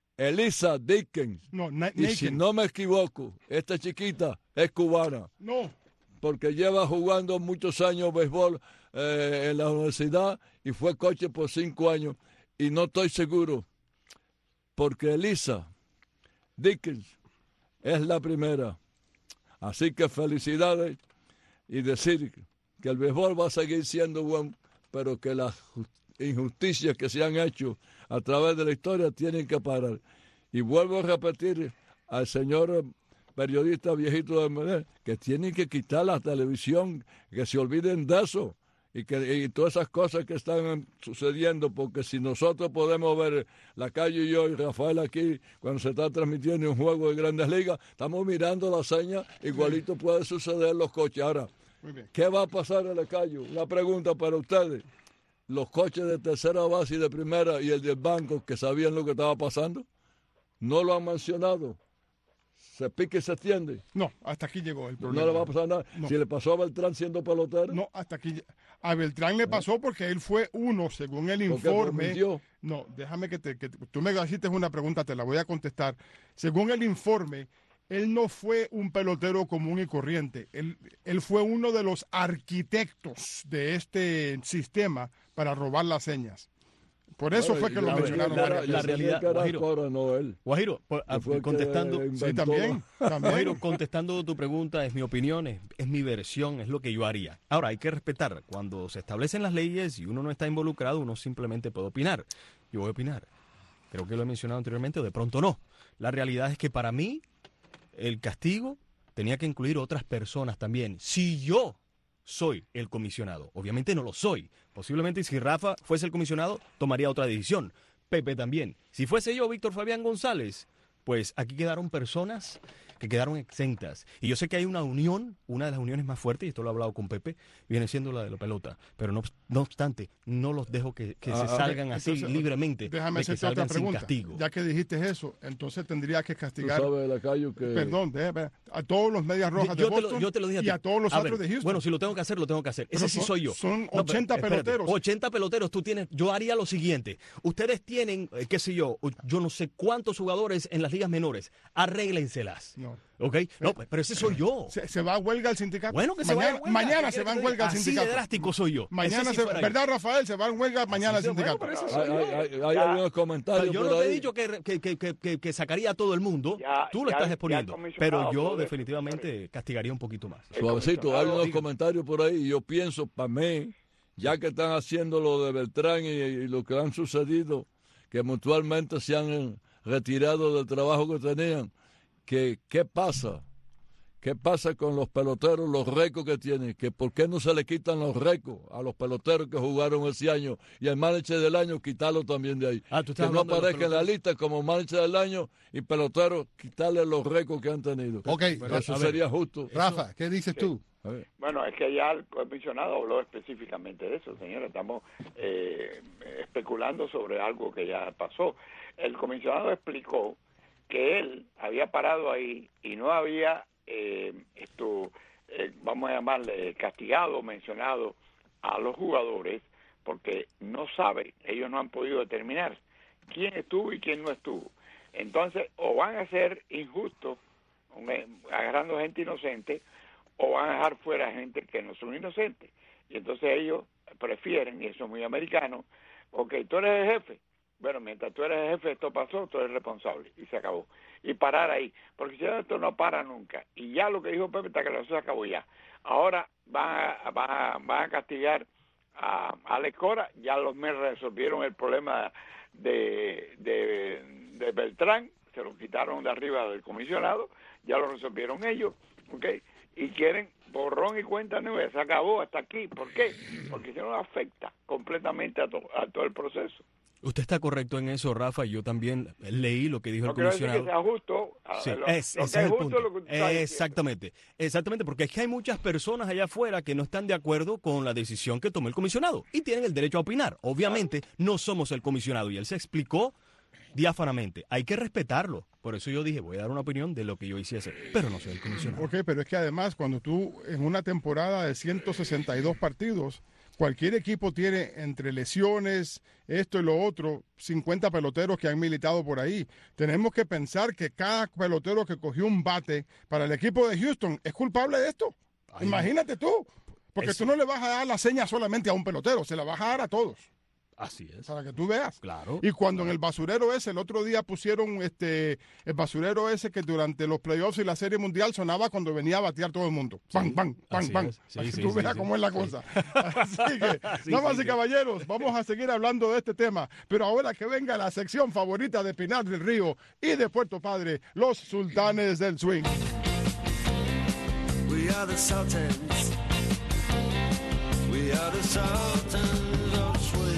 Elisa Dickens. No, na- y si no me equivoco, esta chiquita es cubana. No. Porque lleva jugando muchos años béisbol eh, en la universidad y fue coach por cinco años. Y no estoy seguro, porque Elisa Dickens es la primera. Así que felicidades y decir que el béisbol va a seguir siendo bueno, pero que las injusticias que se han hecho a través de la historia tienen que parar. Y vuelvo a repetir al señor periodista viejito de Medellín que tienen que quitar la televisión, que se olviden de eso. Y, que, y todas esas cosas que están sucediendo, porque si nosotros podemos ver la calle y yo y Rafael aquí, cuando se está transmitiendo un juego de Grandes Ligas, estamos mirando la seña, igualito puede suceder en los coches. Ahora, ¿qué va a pasar en la calle? Una pregunta para ustedes. Los coches de tercera base y de primera y el del banco que sabían lo que estaba pasando, no lo han mencionado. ¿Se pique y se extiende? No, hasta aquí llegó el problema. No le va a pasar nada. No. Si le pasó a Beltrán siendo pelotero. No, hasta aquí. A Beltrán le pasó porque él fue uno, según el ¿Por qué informe. prometió? No, déjame que, te, que te- tú me hiciste una pregunta, te la voy a contestar. Según el informe, él no fue un pelotero común y corriente. Él, él fue uno de los arquitectos de este sistema para robar las señas. Por eso Bueno, fue que y lo la- mencionaron. la- varias la veces. realidad- Guajiro, Cora, no él. Guajiro, por- Que fue el que contestando, inventó Sí, también, también. Guajiro, contestando tu pregunta, es mi opinión, es, es mi versión, es lo que yo haría. Ahora, hay que respetar, cuando se establecen las leyes y uno no está involucrado, uno simplemente puede opinar. Yo voy a opinar. Creo que lo he mencionado anteriormente, o de pronto no. La realidad es que para mí, el castigo tenía que incluir otras personas también. Si yo soy el comisionado, obviamente no lo soy. Posiblemente si Rafa fuese el comisionado, tomaría otra decisión. Pepe también. Si fuese yo, Víctor Fabián González, pues aquí quedaron personas que quedaron exentas. Y yo sé que hay una unión, una de las uniones más fuertes, y esto lo he hablado con Pepe, viene siendo la de la pelota. Pero no, no obstante, no los dejo que, que Ah, se ok. salgan así Entonces, libremente, Déjame de que hacerte otra salgan sin pregunta. castigo. Ya que dijiste eso, entonces tendría que Tú castigar. sabes, Lacayo, que... Perdón, déjame- a todos los medias rojas Yo de te, lo, Boston yo te lo dije a y ti. a todos los A otros ver, de Houston. Bueno, si lo tengo que hacer, lo tengo que hacer. Pero Ese sí son- soy yo. son pero ochenta espérate, peloteros. ochenta peloteros tú tienes. Yo haría lo siguiente. Ustedes tienen, eh, qué sé yo, yo no sé cuántos jugadores en las ligas menores. Arréglenselas. No. ¿Ok? No, pues, pero ese soy yo. Se, se va a huelga el sindicato. Bueno, que se mañana, vaya a huelga. Mañana ¿Qué se va quieres en que huelga el te diga? sindicato. Así de drástico soy yo. Mañana Ese sí se, fuera yo. ¿verdad, Rafael? Se va en huelga mañana el Sí, bueno, sindicato. pero ese Hay, soy yo. hay- hay- hay algunos comentarios Yo por no te he ahí. dicho que, que, que, que, que- que sacaría a todo el mundo. Ya- Tú lo ya- estás ya exponiendo. el comisionado Pero yo habló de- definitivamente castigaría un poquito más. Suavecito, hay unos Diga. comentarios por ahí y yo pienso, para mí, ya que están haciendo lo de Beltrán y, y lo que han sucedido, que mutualmente se han retirado del trabajo que tenían, que qué pasa, qué pasa con los peloteros, los récords que tienen, que por qué no se le quitan los récords a los peloteros que jugaron ese año y el manager del año quitarlo también de ahí. Ah, tú Que estás no hablando de los aparezca en la peloteros. lista como manager del año y peloteros quitarle los récords que han tenido. Ok, Pero eso a ver, sería justo. Rafa, ¿qué dices tú? A ver. Bueno, es que ya el comisionado habló específicamente de eso, señora. Estamos eh, especulando sobre algo que ya pasó. El comisionado explicó que él había parado ahí y no había, eh, esto, eh, vamos a llamarle, castigado, mencionado a los jugadores, porque no sabe, ellos no han podido determinar quién estuvo y quién no estuvo. Entonces, o van a ser injustos, agarrando gente inocente, o van a dejar fuera gente que no son inocentes. Y entonces ellos prefieren, y eso es muy americano, ok, tú eres el jefe, bueno, mientras tú eres el jefe, esto pasó, tú eres responsable, y se acabó. Y parar ahí, porque si no, esto no para nunca. Y ya lo que dijo Pepe, está que eso se acabó ya. Ahora van a, van a, van a castigar a Alex Cora, ya los Mets resolvieron el problema de, de, de Beltrán, se lo quitaron de arriba del comisionado, ya lo resolvieron ellos, ok, y quieren borrón y cuenta nueva, se acabó hasta aquí. ¿Por qué? Porque si no afecta completamente a, to, a todo el proceso. Usted está correcto en eso, Rafa. Yo también leí lo que dijo no el comisionado. Que sea justo, sí, lo, es, lo ese que es el justo punto. Lo que tú estás exactamente, exactamente, porque es que hay muchas personas allá afuera que no están de acuerdo con la decisión que tomó el comisionado y tienen el derecho a opinar. Obviamente, claro. No somos el comisionado y él se explicó diáfanamente. Hay que respetarlo. Por eso yo dije, voy a dar una opinión de lo que yo hiciese, pero no soy el comisionado. Ok, pero es que además, cuando tú en una temporada de ciento sesenta y dos partidos, cualquier equipo tiene entre lesiones, esto y lo otro, cincuenta peloteros que han militado por ahí. Tenemos que pensar que cada pelotero que cogió un bate para el equipo de Houston es culpable de esto. Ay, imagínate tú, porque eso. Tú no le vas a dar la seña solamente a un pelotero, se la vas a dar a todos. Así es. Para que tú veas. Claro. Y cuando claro. en el basurero ese, el otro día pusieron este el basurero ese que durante los playoffs y la Serie Mundial sonaba cuando venía a batear todo el mundo. Sí. ¡Pam, pam, pam, pam! Sí, para que sí, tú sí, veas sí, cómo sí. es la cosa. Así que, sí, damas sí, y caballeros, sí. vamos a seguir hablando de este tema. Pero ahora que venga la sección favorita de Pinar del Río y de Puerto Padre, los Sultanes del Swing. We are the Sultans. We are the Sultans of Swing.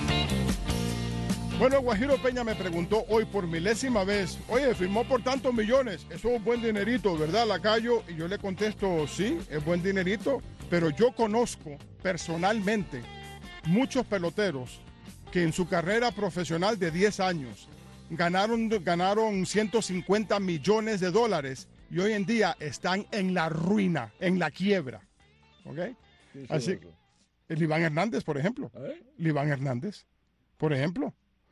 Bueno, Guajiro Peña me preguntó hoy por milésima vez, oye, firmó por tantos millones, eso es buen dinerito, ¿verdad, Lacayo? Y yo le contesto, sí, es buen dinerito, pero yo conozco personalmente muchos peloteros que en su carrera profesional de diez años ganaron, ganaron ciento cincuenta millones de dólares y hoy en día están en la ruina, en la quiebra, ¿ok? Sí, así, el Iván Hernández, por ejemplo, ¿Eh? el Iván Hernández, por ejemplo.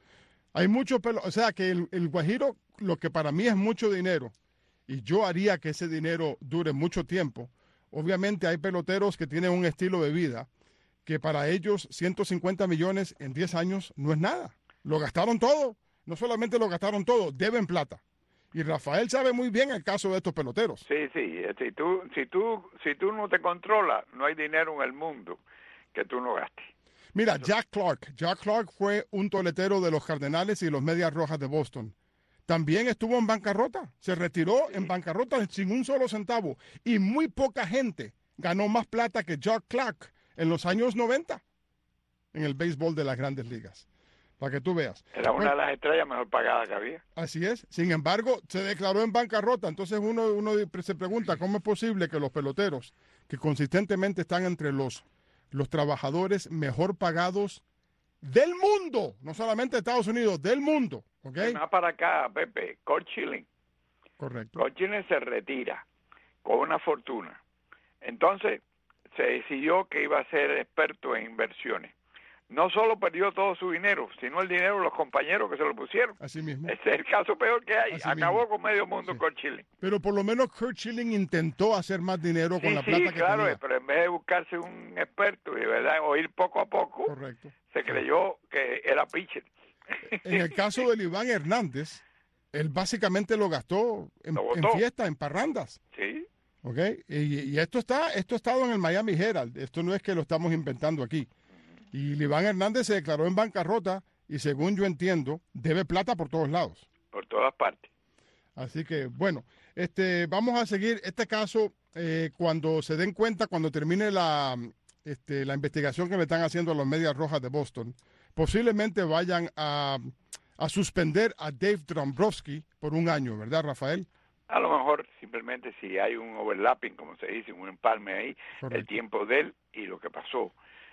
Hay mucho pelo, o sea que el, el Guajiro, lo que para mí es mucho dinero, y yo haría que ese dinero dure mucho tiempo. Obviamente hay peloteros que tienen un estilo de vida que para ellos ciento cincuenta millones en diez años no es nada. Lo gastaron todo, no solamente lo gastaron todo, deben plata. Y Rafael sabe muy bien el caso de estos peloteros. Sí, sí, si tú, si tú, si tú no te controlas, no hay dinero en el mundo que tú no gastes. Mira, Jack Clark. Jack Clark fue un toletero de los Cardenales y los Medias Rojas de Boston. También estuvo en bancarrota. Se retiró en bancarrota sin un solo centavo. Y muy poca gente ganó más plata que Jack Clark en los años noventa en el béisbol de las Grandes Ligas. Para que tú veas. Era una bueno, de las estrellas mejor pagadas que había. Así es. Sin embargo, se declaró en bancarrota. Entonces uno, uno se pregunta cómo es posible que los peloteros, que consistentemente están entre los los trabajadores mejor pagados del mundo, no solamente de Estados Unidos, del mundo, ¿ok? Más para acá, Pepe, Curt Schilling. Correcto. Curt Schilling se retira con una fortuna. Entonces, se decidió que iba a ser experto en inversiones. No solo perdió todo su dinero, sino el dinero de los compañeros que se lo pusieron. Así mismo. Ese es el caso peor que hay. Así Acabó mismo. con medio mundo Sí. Curt Schilling. Pero por lo menos Curt Schilling intentó hacer más dinero con Sí, la sí, plata que claro, tenía. pero en vez de buscarse un experto y de verdad o ir poco a poco, Correcto. se creyó que era pitcher. En el caso del Iván Hernández, él básicamente lo gastó en, Lo en botó. fiestas, en parrandas. Sí. ¿Ok? Y, y esto está, esto ha estado en el Miami Herald. Esto no es que lo estamos inventando aquí. Y el Iván Hernández se declaró en bancarrota y según yo entiendo, debe plata por todos lados. Por todas partes. Así que, bueno, este, vamos a seguir este caso eh, cuando se den cuenta, cuando termine la, este, la investigación que le están haciendo a los Medias Rojas de Boston. Posiblemente vayan a, a suspender a Dave Dombrowski por un año, ¿verdad, Rafael? A lo mejor simplemente si hay un overlapping, como se dice, un empalme ahí, Correcto. el tiempo de él y lo que pasó.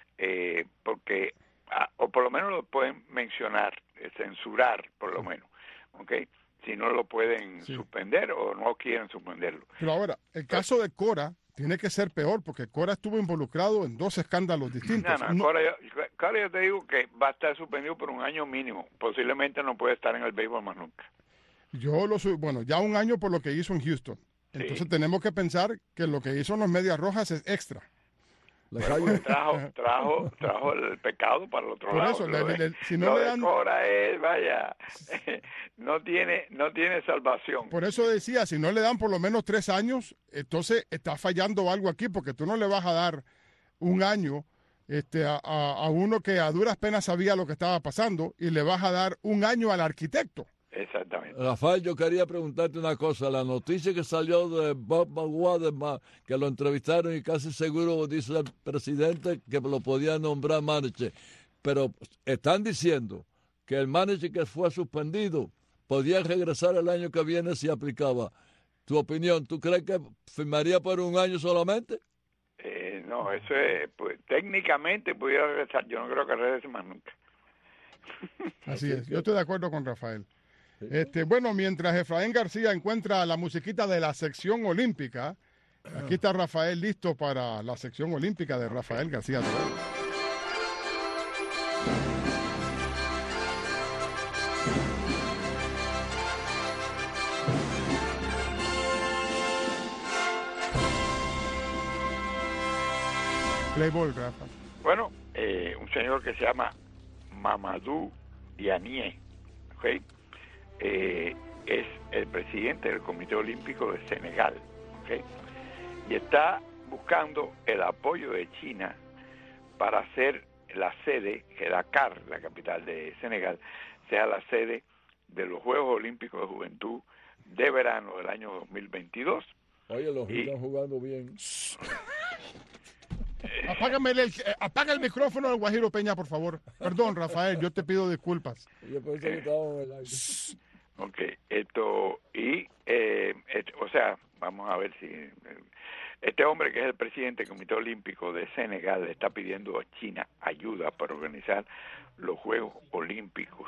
Eh, porque, ah, o por lo menos lo pueden mencionar, eh, censurar por lo menos, ¿ok? Si no lo pueden Sí. suspender o no quieren suspenderlo. Pero ahora, el caso de Cora tiene que ser peor porque Cora estuvo involucrado en dos escándalos distintos. No, no, No- Cora, yo, Cora, yo te digo que va a estar suspendido por un año mínimo. Posiblemente no puede estar en el béisbol más nunca. Yo lo soy, bueno, ya un año por lo que hizo en Houston. Entonces Sí. tenemos que pensar que lo que hizo los Medias Rojas es extra. Bueno, trajo, trajo, trajo el pecado para el otro Por lado. eso, lo le- de, le- si no lo le de dan- Cora es, vaya, no tiene, no tiene salvación. Por eso decía, si no le dan por lo menos tres años, entonces está fallando algo aquí, porque tú no le vas a dar un año este, a, a- a uno que a duras penas sabía lo que estaba pasando y le vas a dar un año al arquitecto. Exactamente. Rafael, yo quería preguntarte una cosa. La noticia que salió de Bob Waterman, que lo entrevistaron y casi seguro dice el presidente que lo podía nombrar manager. Pero están diciendo que el manager que fue suspendido podía regresar el año que viene si aplicaba. ¿Tu opinión? ¿Tú crees que firmaría por un año solamente? Eh, no, eso es, pues, técnicamente pudiera regresar. Yo no creo que regrese más nunca. Así es, yo estoy de acuerdo con Rafael. Este, bueno, mientras Efraín García encuentra la musiquita de la sección olímpica, aquí está Rafael listo para la sección olímpica de Rafael García Toledo. Play ball, Rafa. Bueno, eh, un señor que se llama Mamadou Dianie, ¿ok? Eh, es el presidente del Comité Olímpico de Senegal, ¿ok? Y está buscando el apoyo de China para hacer la sede, que Dakar, la capital de Senegal, sea la sede de los Juegos Olímpicos de Juventud de verano del año dos mil veintidós. Oye, los Y- están jugando bien. Apágame el, eh, apaga el micrófono del Guajiro Peña, por favor. Perdón, Rafael, yo te pido disculpas. Yo pensé que estábamos en el aire. Ok, esto, y, eh, et- o sea, vamos a ver si eh, este hombre que es el presidente del Comité Olímpico de Senegal le está pidiendo a China ayuda para organizar los Juegos Olímpicos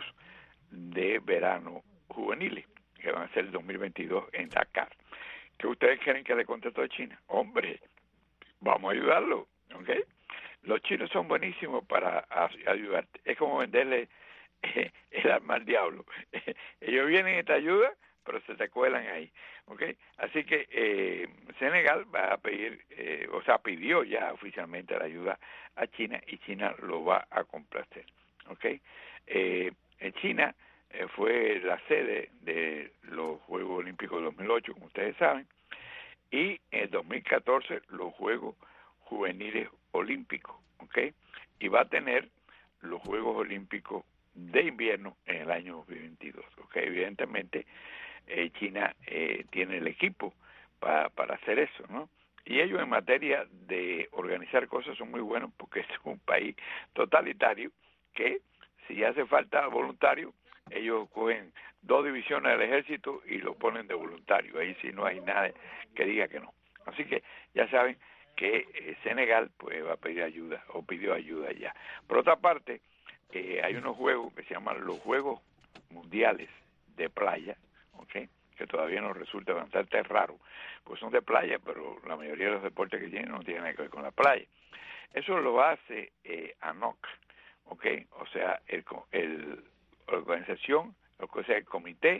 de verano juveniles, que van a ser el dos mil veintidós en Dakar. ¿Qué ustedes creen que le contestó a China? Hombre, vamos a ayudarlo, ¿ok? Los chinos son buenísimos para a- ayudarte. Es como venderle eh, el alma al diablo. Ellos vienen y te ayudan, pero se te cuelan ahí, ¿ok? Así que eh, Senegal va a pedir, eh, o sea, pidió ya oficialmente la ayuda a China y China lo va a complacer, ¿ok? Eh, en China eh, fue la sede de los Juegos Olímpicos de dos mil ocho, como ustedes saben, y en dos mil catorce los Juegos Juveniles Olímpicos, ¿ok? Y va a tener los Juegos Olímpicos de invierno en el año dos mil veintidós, ¿ok? Evidentemente eh, China eh, tiene el equipo pa, para hacer eso, ¿no? Y ellos en materia de organizar cosas son muy buenos porque es un país totalitario que si hace falta voluntario, ellos cogen dos divisiones del ejército y lo ponen de voluntario. Ahí sí no hay nada que diga que no. Así que ya saben que eh, Senegal pues va a pedir ayuda o pidió ayuda ya. Por otra parte, eh, hay unos juegos que se llaman los Juegos Mundiales de Playa, ¿ok? Que todavía nos resulta bastante raro, pues son de playa, pero la mayoría de los deportes que tienen no tienen nada que ver con la playa. Eso lo hace eh, A N O C, ¿ok? O sea, el, co- el organización, o sea, el comité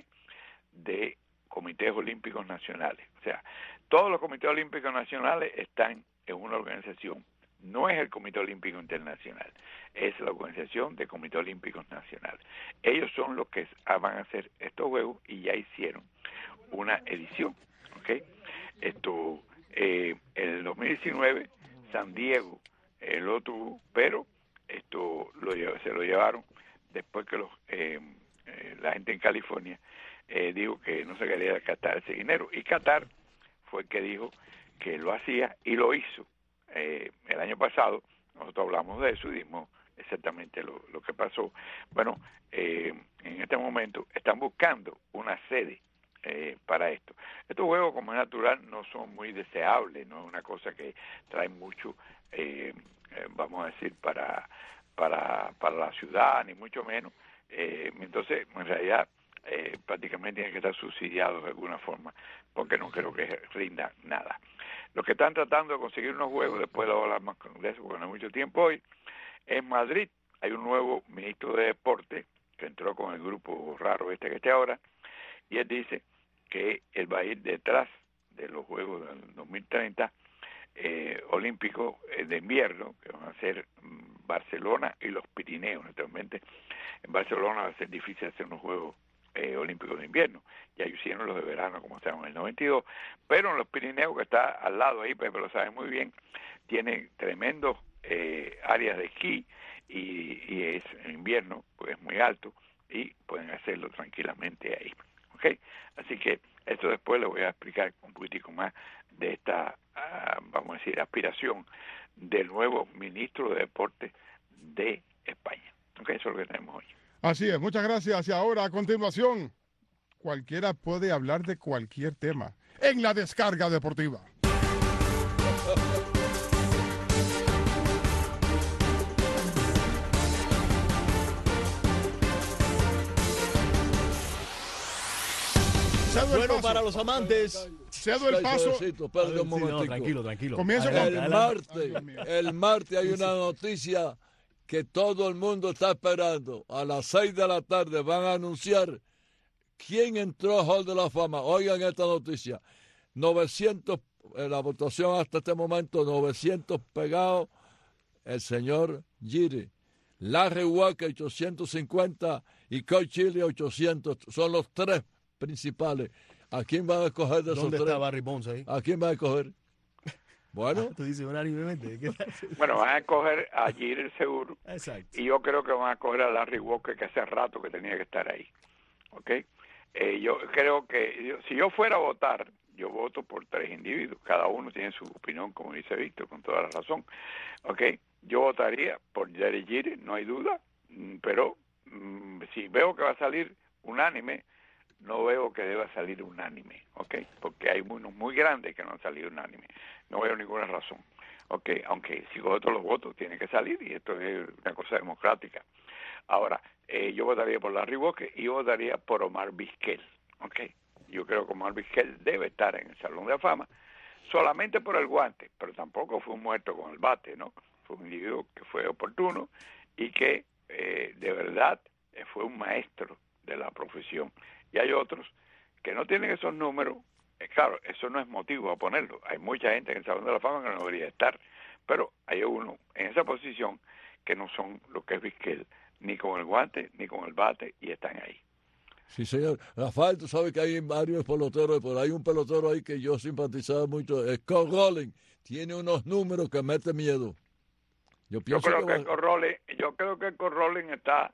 de comités olímpicos nacionales. O sea, todos los comités olímpicos nacionales están en una organización. No es el Comité Olímpico Internacional, es la Organización de Comités Olímpicos Nacionales. Ellos son los que van a hacer estos juegos y ya hicieron una edición, ¿ok? Esto, eh, en el dos mil diecinueve, San Diego eh, lo tuvo, pero esto lo lle- se lo llevaron después que los, eh, eh, la gente en California eh, dijo que no se quería gastar ese dinero. Y Qatar fue el que dijo que lo hacía y lo hizo. Eh, el año pasado nosotros hablamos de eso y dimos exactamente lo, lo que pasó. Bueno, eh, en este momento están buscando una sede eh, para esto. Estos juegos, como es natural, no son muy deseables, no es una cosa que trae mucho, eh, eh, vamos a decir, para, para, para la ciudad, ni mucho menos. Eh, entonces, en realidad, eh, prácticamente tienen que estar subsidiados de alguna forma, porque no creo que rinda nada. Los que están tratando de conseguir unos juegos, después lo hablar más de eso, porque no hay mucho tiempo hoy, en Madrid hay un nuevo ministro de Deporte que entró con el grupo raro este que esté ahora, y él dice que él va a ir detrás de los Juegos del dos mil treinta eh, Olímpicos eh, de invierno, que van a ser mm, Barcelona y los Pirineos. Naturalmente, en Barcelona va a ser difícil hacer unos Juegos eh, Olímpicos de invierno. Ya hicieron los de verano, como estaban en el noventa y dos, pero en los Pirineos, que está al lado ahí, Pepe lo sabe muy bien, tiene tremendos eh, áreas de esquí y, y es en invierno, pues es muy alto y pueden hacerlo tranquilamente ahí. ¿Okay? Así que esto después le voy a explicar un poquitico más de esta, uh, vamos a decir, aspiración del nuevo ministro de Deportes de España. ¿Okay? Eso es lo que tenemos hoy. Así es, muchas gracias. Y ahora, a continuación, cualquiera puede hablar de cualquier tema en la descarga deportiva. Bueno, para los amantes. Cedo el paso. Espérate un momentico. No, tranquilo, tranquilo. Comienzo con el martes, el martes hay una noticia que todo el mundo está esperando. A las seis de la tarde van a anunciar quién entró al Hall de la Fama. Oigan esta noticia. novecientos, en la votación hasta este momento, novecientos pegados, el señor Giri. Larry Walker, ochocientos cincuenta, y Coach Chile, ochocientos. Son los tres principales. ¿A quién van a escoger de esos ¿Dónde tres? está Barry Bonds ahí? ¿A quién van a escoger? Bueno. Tú dices unánimemente. Bueno, van a escoger a Jeter seguro. Exacto. Y yo creo que van a escoger a Larry Walker, que hace rato que tenía que estar ahí. ¿Ok? Eh, yo creo que yo, si yo fuera a votar, yo voto por tres individuos. Cada uno tiene su opinión, como dice Víctor, con toda la razón. ¿Ok? Yo votaría por Derek Jeter, no hay duda. Pero mm, si veo que va a salir unánime, no veo que deba salir unánime, ¿ok? Porque hay unos muy grandes que no han salido unánime. No veo ninguna razón, ¿ok? Aunque si voto los votos, tiene que salir y esto es una cosa democrática. Ahora, eh, yo votaría por Larry Walker y yo votaría por Omar Vizquel, ¿ok? Yo creo que Omar Vizquel debe estar en el Salón de la Fama solamente por el guante, pero tampoco fue un muerto con el bate, ¿no? Fue un individuo que fue oportuno y que eh, de verdad eh, fue un maestro de la profesión. Y hay otros que no tienen esos números. Eh, claro, eso no es motivo a ponerlo. Hay mucha gente en el Salón de la Fama que no debería estar, pero hay uno en esa posición que no son lo que es Vizquel, ni con el guante, ni con el bate, y están ahí. Sí, señor. Rafael, tú sabes que hay varios peloteros, pero hay un pelotero ahí que yo simpatizaba mucho, Scott Rowling. Tiene unos números que mete miedo. Yo, yo creo que, que va... Scott Rowling, yo creo que Scott Rowling está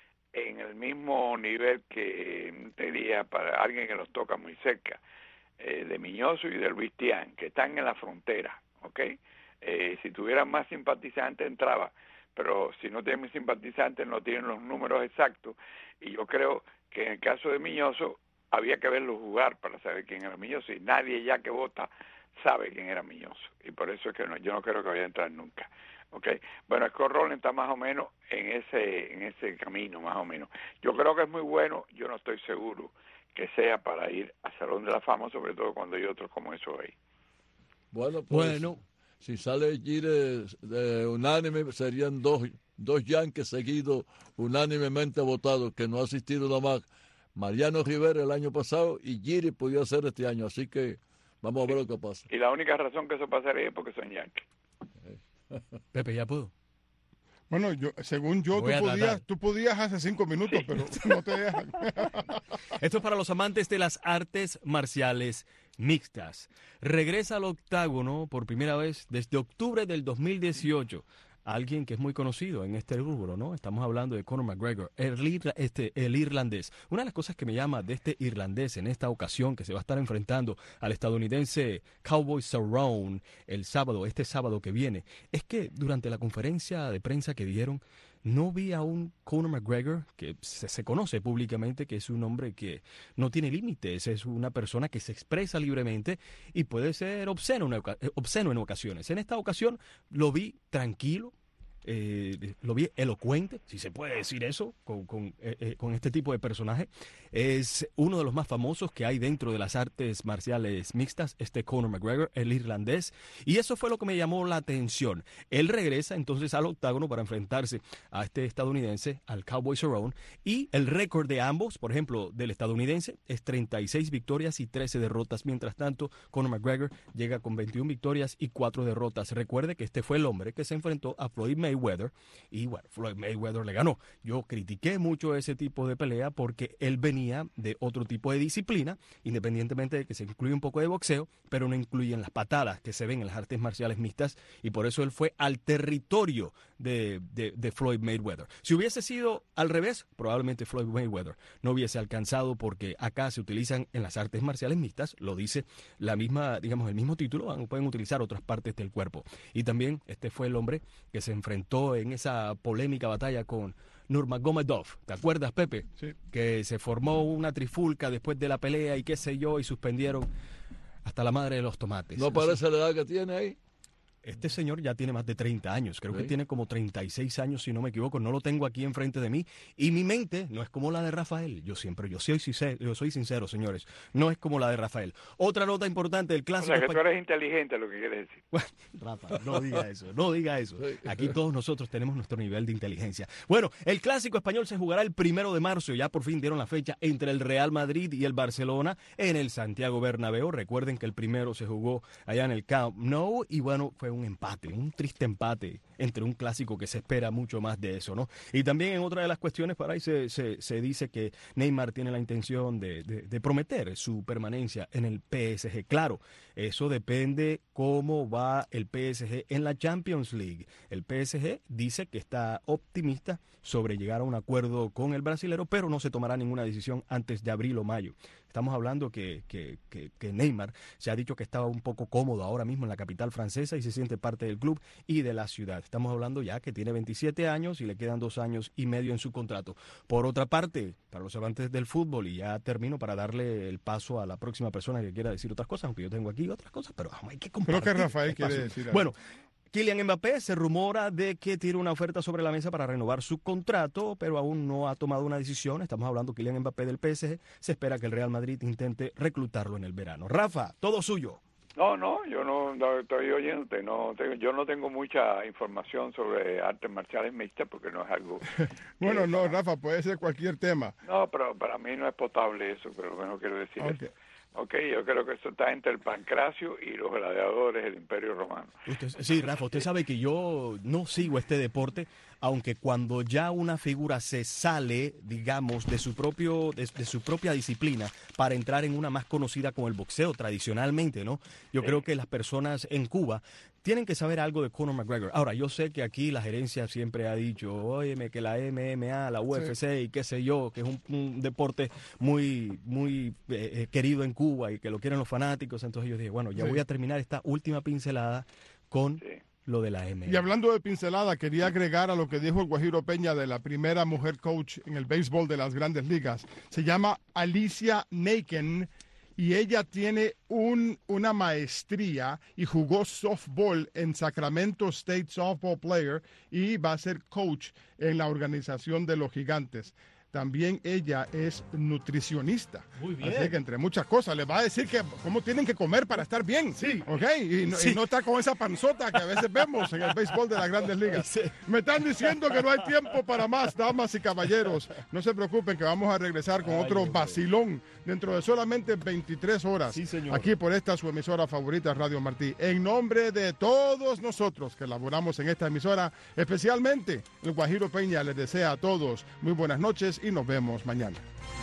en el mismo nivel que te diría para alguien que nos toca muy cerca, eh, de Miñoso y de Luis Tián, que están en la frontera, ¿ok? Eh, si tuvieran más simpatizantes entraba, pero si no tienen simpatizantes no tienen los números exactos, y yo creo que en el caso de Miñoso había que verlo jugar para saber quién era Miñoso, y nadie ya que vota sabe quién era Miñoso, y por eso es que no, yo no creo que vaya a entrar nunca. Okay. Bueno, Scott Rowling está más o menos en ese en ese camino, más o menos. Yo creo que es muy bueno, yo no estoy seguro que sea para ir al Salón de la Fama, sobre todo cuando hay otros como eso ahí. Bueno, pues, bueno. Si sale Gire de unánime, serían dos, dos Yankees seguidos unánimemente votados, que no ha asistido nomás Mariano Rivera el año pasado y Gire podía ser este año, así que vamos a ver lo que pasa. Y la única razón que eso pasaría es porque son Yankees. Pepe, ¿ya puedo? Bueno, yo, según yo, tú podías, tú podías hace cinco minutos, sí. Pero no te dejan. Esto es para los amantes de las artes marciales mixtas. Regresa al octágono por primera vez desde octubre del dos mil dieciocho. Alguien que es muy conocido en este rubro, ¿no? Estamos hablando de Conor McGregor, el, este, el irlandés. Una de las cosas que me llama de este irlandés en esta ocasión, que se va a estar enfrentando al estadounidense Cowboy Cerrone el sábado, este sábado que viene, es que durante la conferencia de prensa que dieron, no vi a un Conor McGregor que se, se conoce públicamente que es un hombre que no tiene límites, es una persona que se expresa libremente y puede ser obsceno, una, obsceno en ocasiones. En esta ocasión lo vi tranquilo, eh, lo vi elocuente, si se puede decir eso, con, con, eh, eh, con este tipo de personaje. Es uno de los más famosos que hay dentro de las artes marciales mixtas, este Conor McGregor, el irlandés, y eso fue lo que me llamó la atención. Él regresa entonces al octágono para enfrentarse a este estadounidense, al Cowboy Cerrone, y el récord de ambos, por ejemplo, del estadounidense, es treinta y seis victorias y trece derrotas. Mientras tanto, Conor McGregor llega con veintiuna victorias y cuatro derrotas. Recuerde que este fue el hombre que se enfrentó a Floyd Mayweather, y bueno, Floyd Mayweather le ganó. Yo critiqué mucho ese tipo de pelea porque él venía de otro tipo de disciplina, independientemente de que se incluye un poco de boxeo, pero no incluyen las patadas que se ven en las artes marciales mixtas, y por eso él fue al territorio de, de, de Floyd Mayweather. Si hubiese sido al revés, probablemente Floyd Mayweather no hubiese alcanzado, porque acá se utilizan en las artes marciales mixtas, lo dice la misma, digamos, el mismo título, pueden utilizar otras partes del cuerpo. Y también este fue el hombre que se enfrentó en esa polémica batalla con Nurmagomedov, ¿te acuerdas, Pepe? Sí. Que se formó una trifulca después de la pelea y qué sé yo, y suspendieron hasta la madre de los tomates. ¿No parece la edad que tiene ahí? Este señor ya tiene más de treinta años, creo ¿Sí? que tiene como treinta y seis años, si no me equivoco, no lo tengo aquí enfrente de mí, y mi mente no es como la de Rafael, yo siempre, yo soy sincero, yo soy sincero, señores, no es como la de Rafael. Otra nota importante del clásico... O sea, que tú eres inteligente, lo que quieres decir. Bueno, Rafa, no diga eso, no diga eso. Aquí todos nosotros tenemos nuestro nivel de inteligencia. Bueno, el clásico español se jugará el primero de marzo, ya por fin dieron la fecha, entre el Real Madrid y el Barcelona en el Santiago Bernabéu. Recuerden que el primero se jugó allá en el Camp Nou, y bueno, fue un empate, un triste empate entre un clásico que se espera mucho más de eso, ¿no? Y también en otra de las cuestiones, para ahí se, se, se dice que Neymar tiene la intención de, de, de prometer su permanencia en el P S G. Claro, eso depende cómo va el P S G en la Champions League. El P S G dice que está optimista sobre llegar a un acuerdo con el brasilero, pero no se tomará ninguna decisión antes de abril o mayo. Estamos hablando que, que, que, que Neymar se ha dicho que estaba un poco cómodo ahora mismo en la capital francesa y se siente parte del club y de la ciudad. Estamos hablando ya que tiene veintisiete años y le quedan dos años y medio en su contrato. Por otra parte, para los amantes del fútbol, y ya termino para darle el paso a la próxima persona que quiera decir otras cosas, aunque yo tengo aquí otras cosas, pero hay que compartir. Creo que Rafael quiere decir algo. Bueno, Kylian Mbappé se rumora de que tiene una oferta sobre la mesa para renovar su contrato, pero aún no ha tomado una decisión. Estamos hablando de Kylian Mbappé del P S G. Se espera que el Real Madrid intente reclutarlo en el verano. Rafa, todo suyo. No, no, yo no, no estoy oyéndote. No tengo, yo no tengo mucha información sobre artes marciales mixtas porque no es algo... Bueno, no, Rafa, puede ser cualquier tema. No, pero para mí no es potable eso, pero bueno, quiero decir Okay. eso. Ok, yo creo que eso está entre el pancracio y los gladiadores del Imperio Romano. Usted, sí, Rafa, usted sabe que yo no sigo este deporte, aunque cuando ya una figura se sale, digamos, de su propio de, de su propia disciplina para entrar en una más conocida como el boxeo tradicionalmente, ¿no? Yo sí. creo que las personas en Cuba tienen que saber algo de Conor McGregor. Ahora, yo sé que aquí la gerencia siempre ha dicho, óyeme, que la M M A, la U F C sí. y qué sé yo, que es un, un deporte muy, muy eh, querido en Cuba y que lo quieren los fanáticos. Entonces yo dije, bueno, ya sí. voy a terminar esta última pincelada con sí. lo de la M M A. Y hablando de pincelada, quería agregar a lo que dijo el Guajiro Peña de la primera mujer coach en el béisbol de las Grandes Ligas. Se llama Alicia Naken. Y ella tiene un, una maestría y jugó softball en Sacramento State Softball Player y va a ser coach en la organización de los Gigantes. También ella es nutricionista. Muy bien. Así que entre muchas cosas les va a decir que cómo tienen que comer para estar bien. Sí. ¿Ok? Y no, sí. y no está con esa panzota que a veces vemos en el béisbol de las Grandes Ligas. Sí. Me están diciendo que no hay tiempo para más, damas y caballeros. No se preocupen que vamos a regresar con Ay, otro vacilón dentro de solamente veintitrés horas. Sí, señor. Aquí por esta su emisora favorita, Radio Martí. En nombre de todos nosotros que laboramos en esta emisora, especialmente el Guajiro Peña les desea a todos muy buenas noches y nos vemos mañana.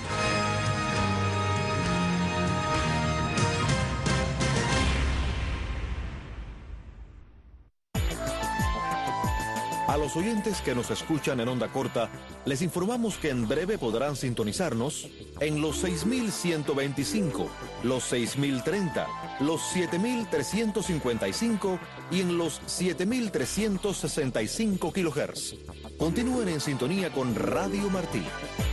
A los oyentes que nos escuchan en onda corta, les informamos que en breve podrán sintonizarnos en los seis mil ciento veinticinco, los seis mil treinta, los siete mil trescientos cincuenta y cinco y en los siete mil trescientos sesenta y cinco kilohertz. Continúen en sintonía con Radio Martí.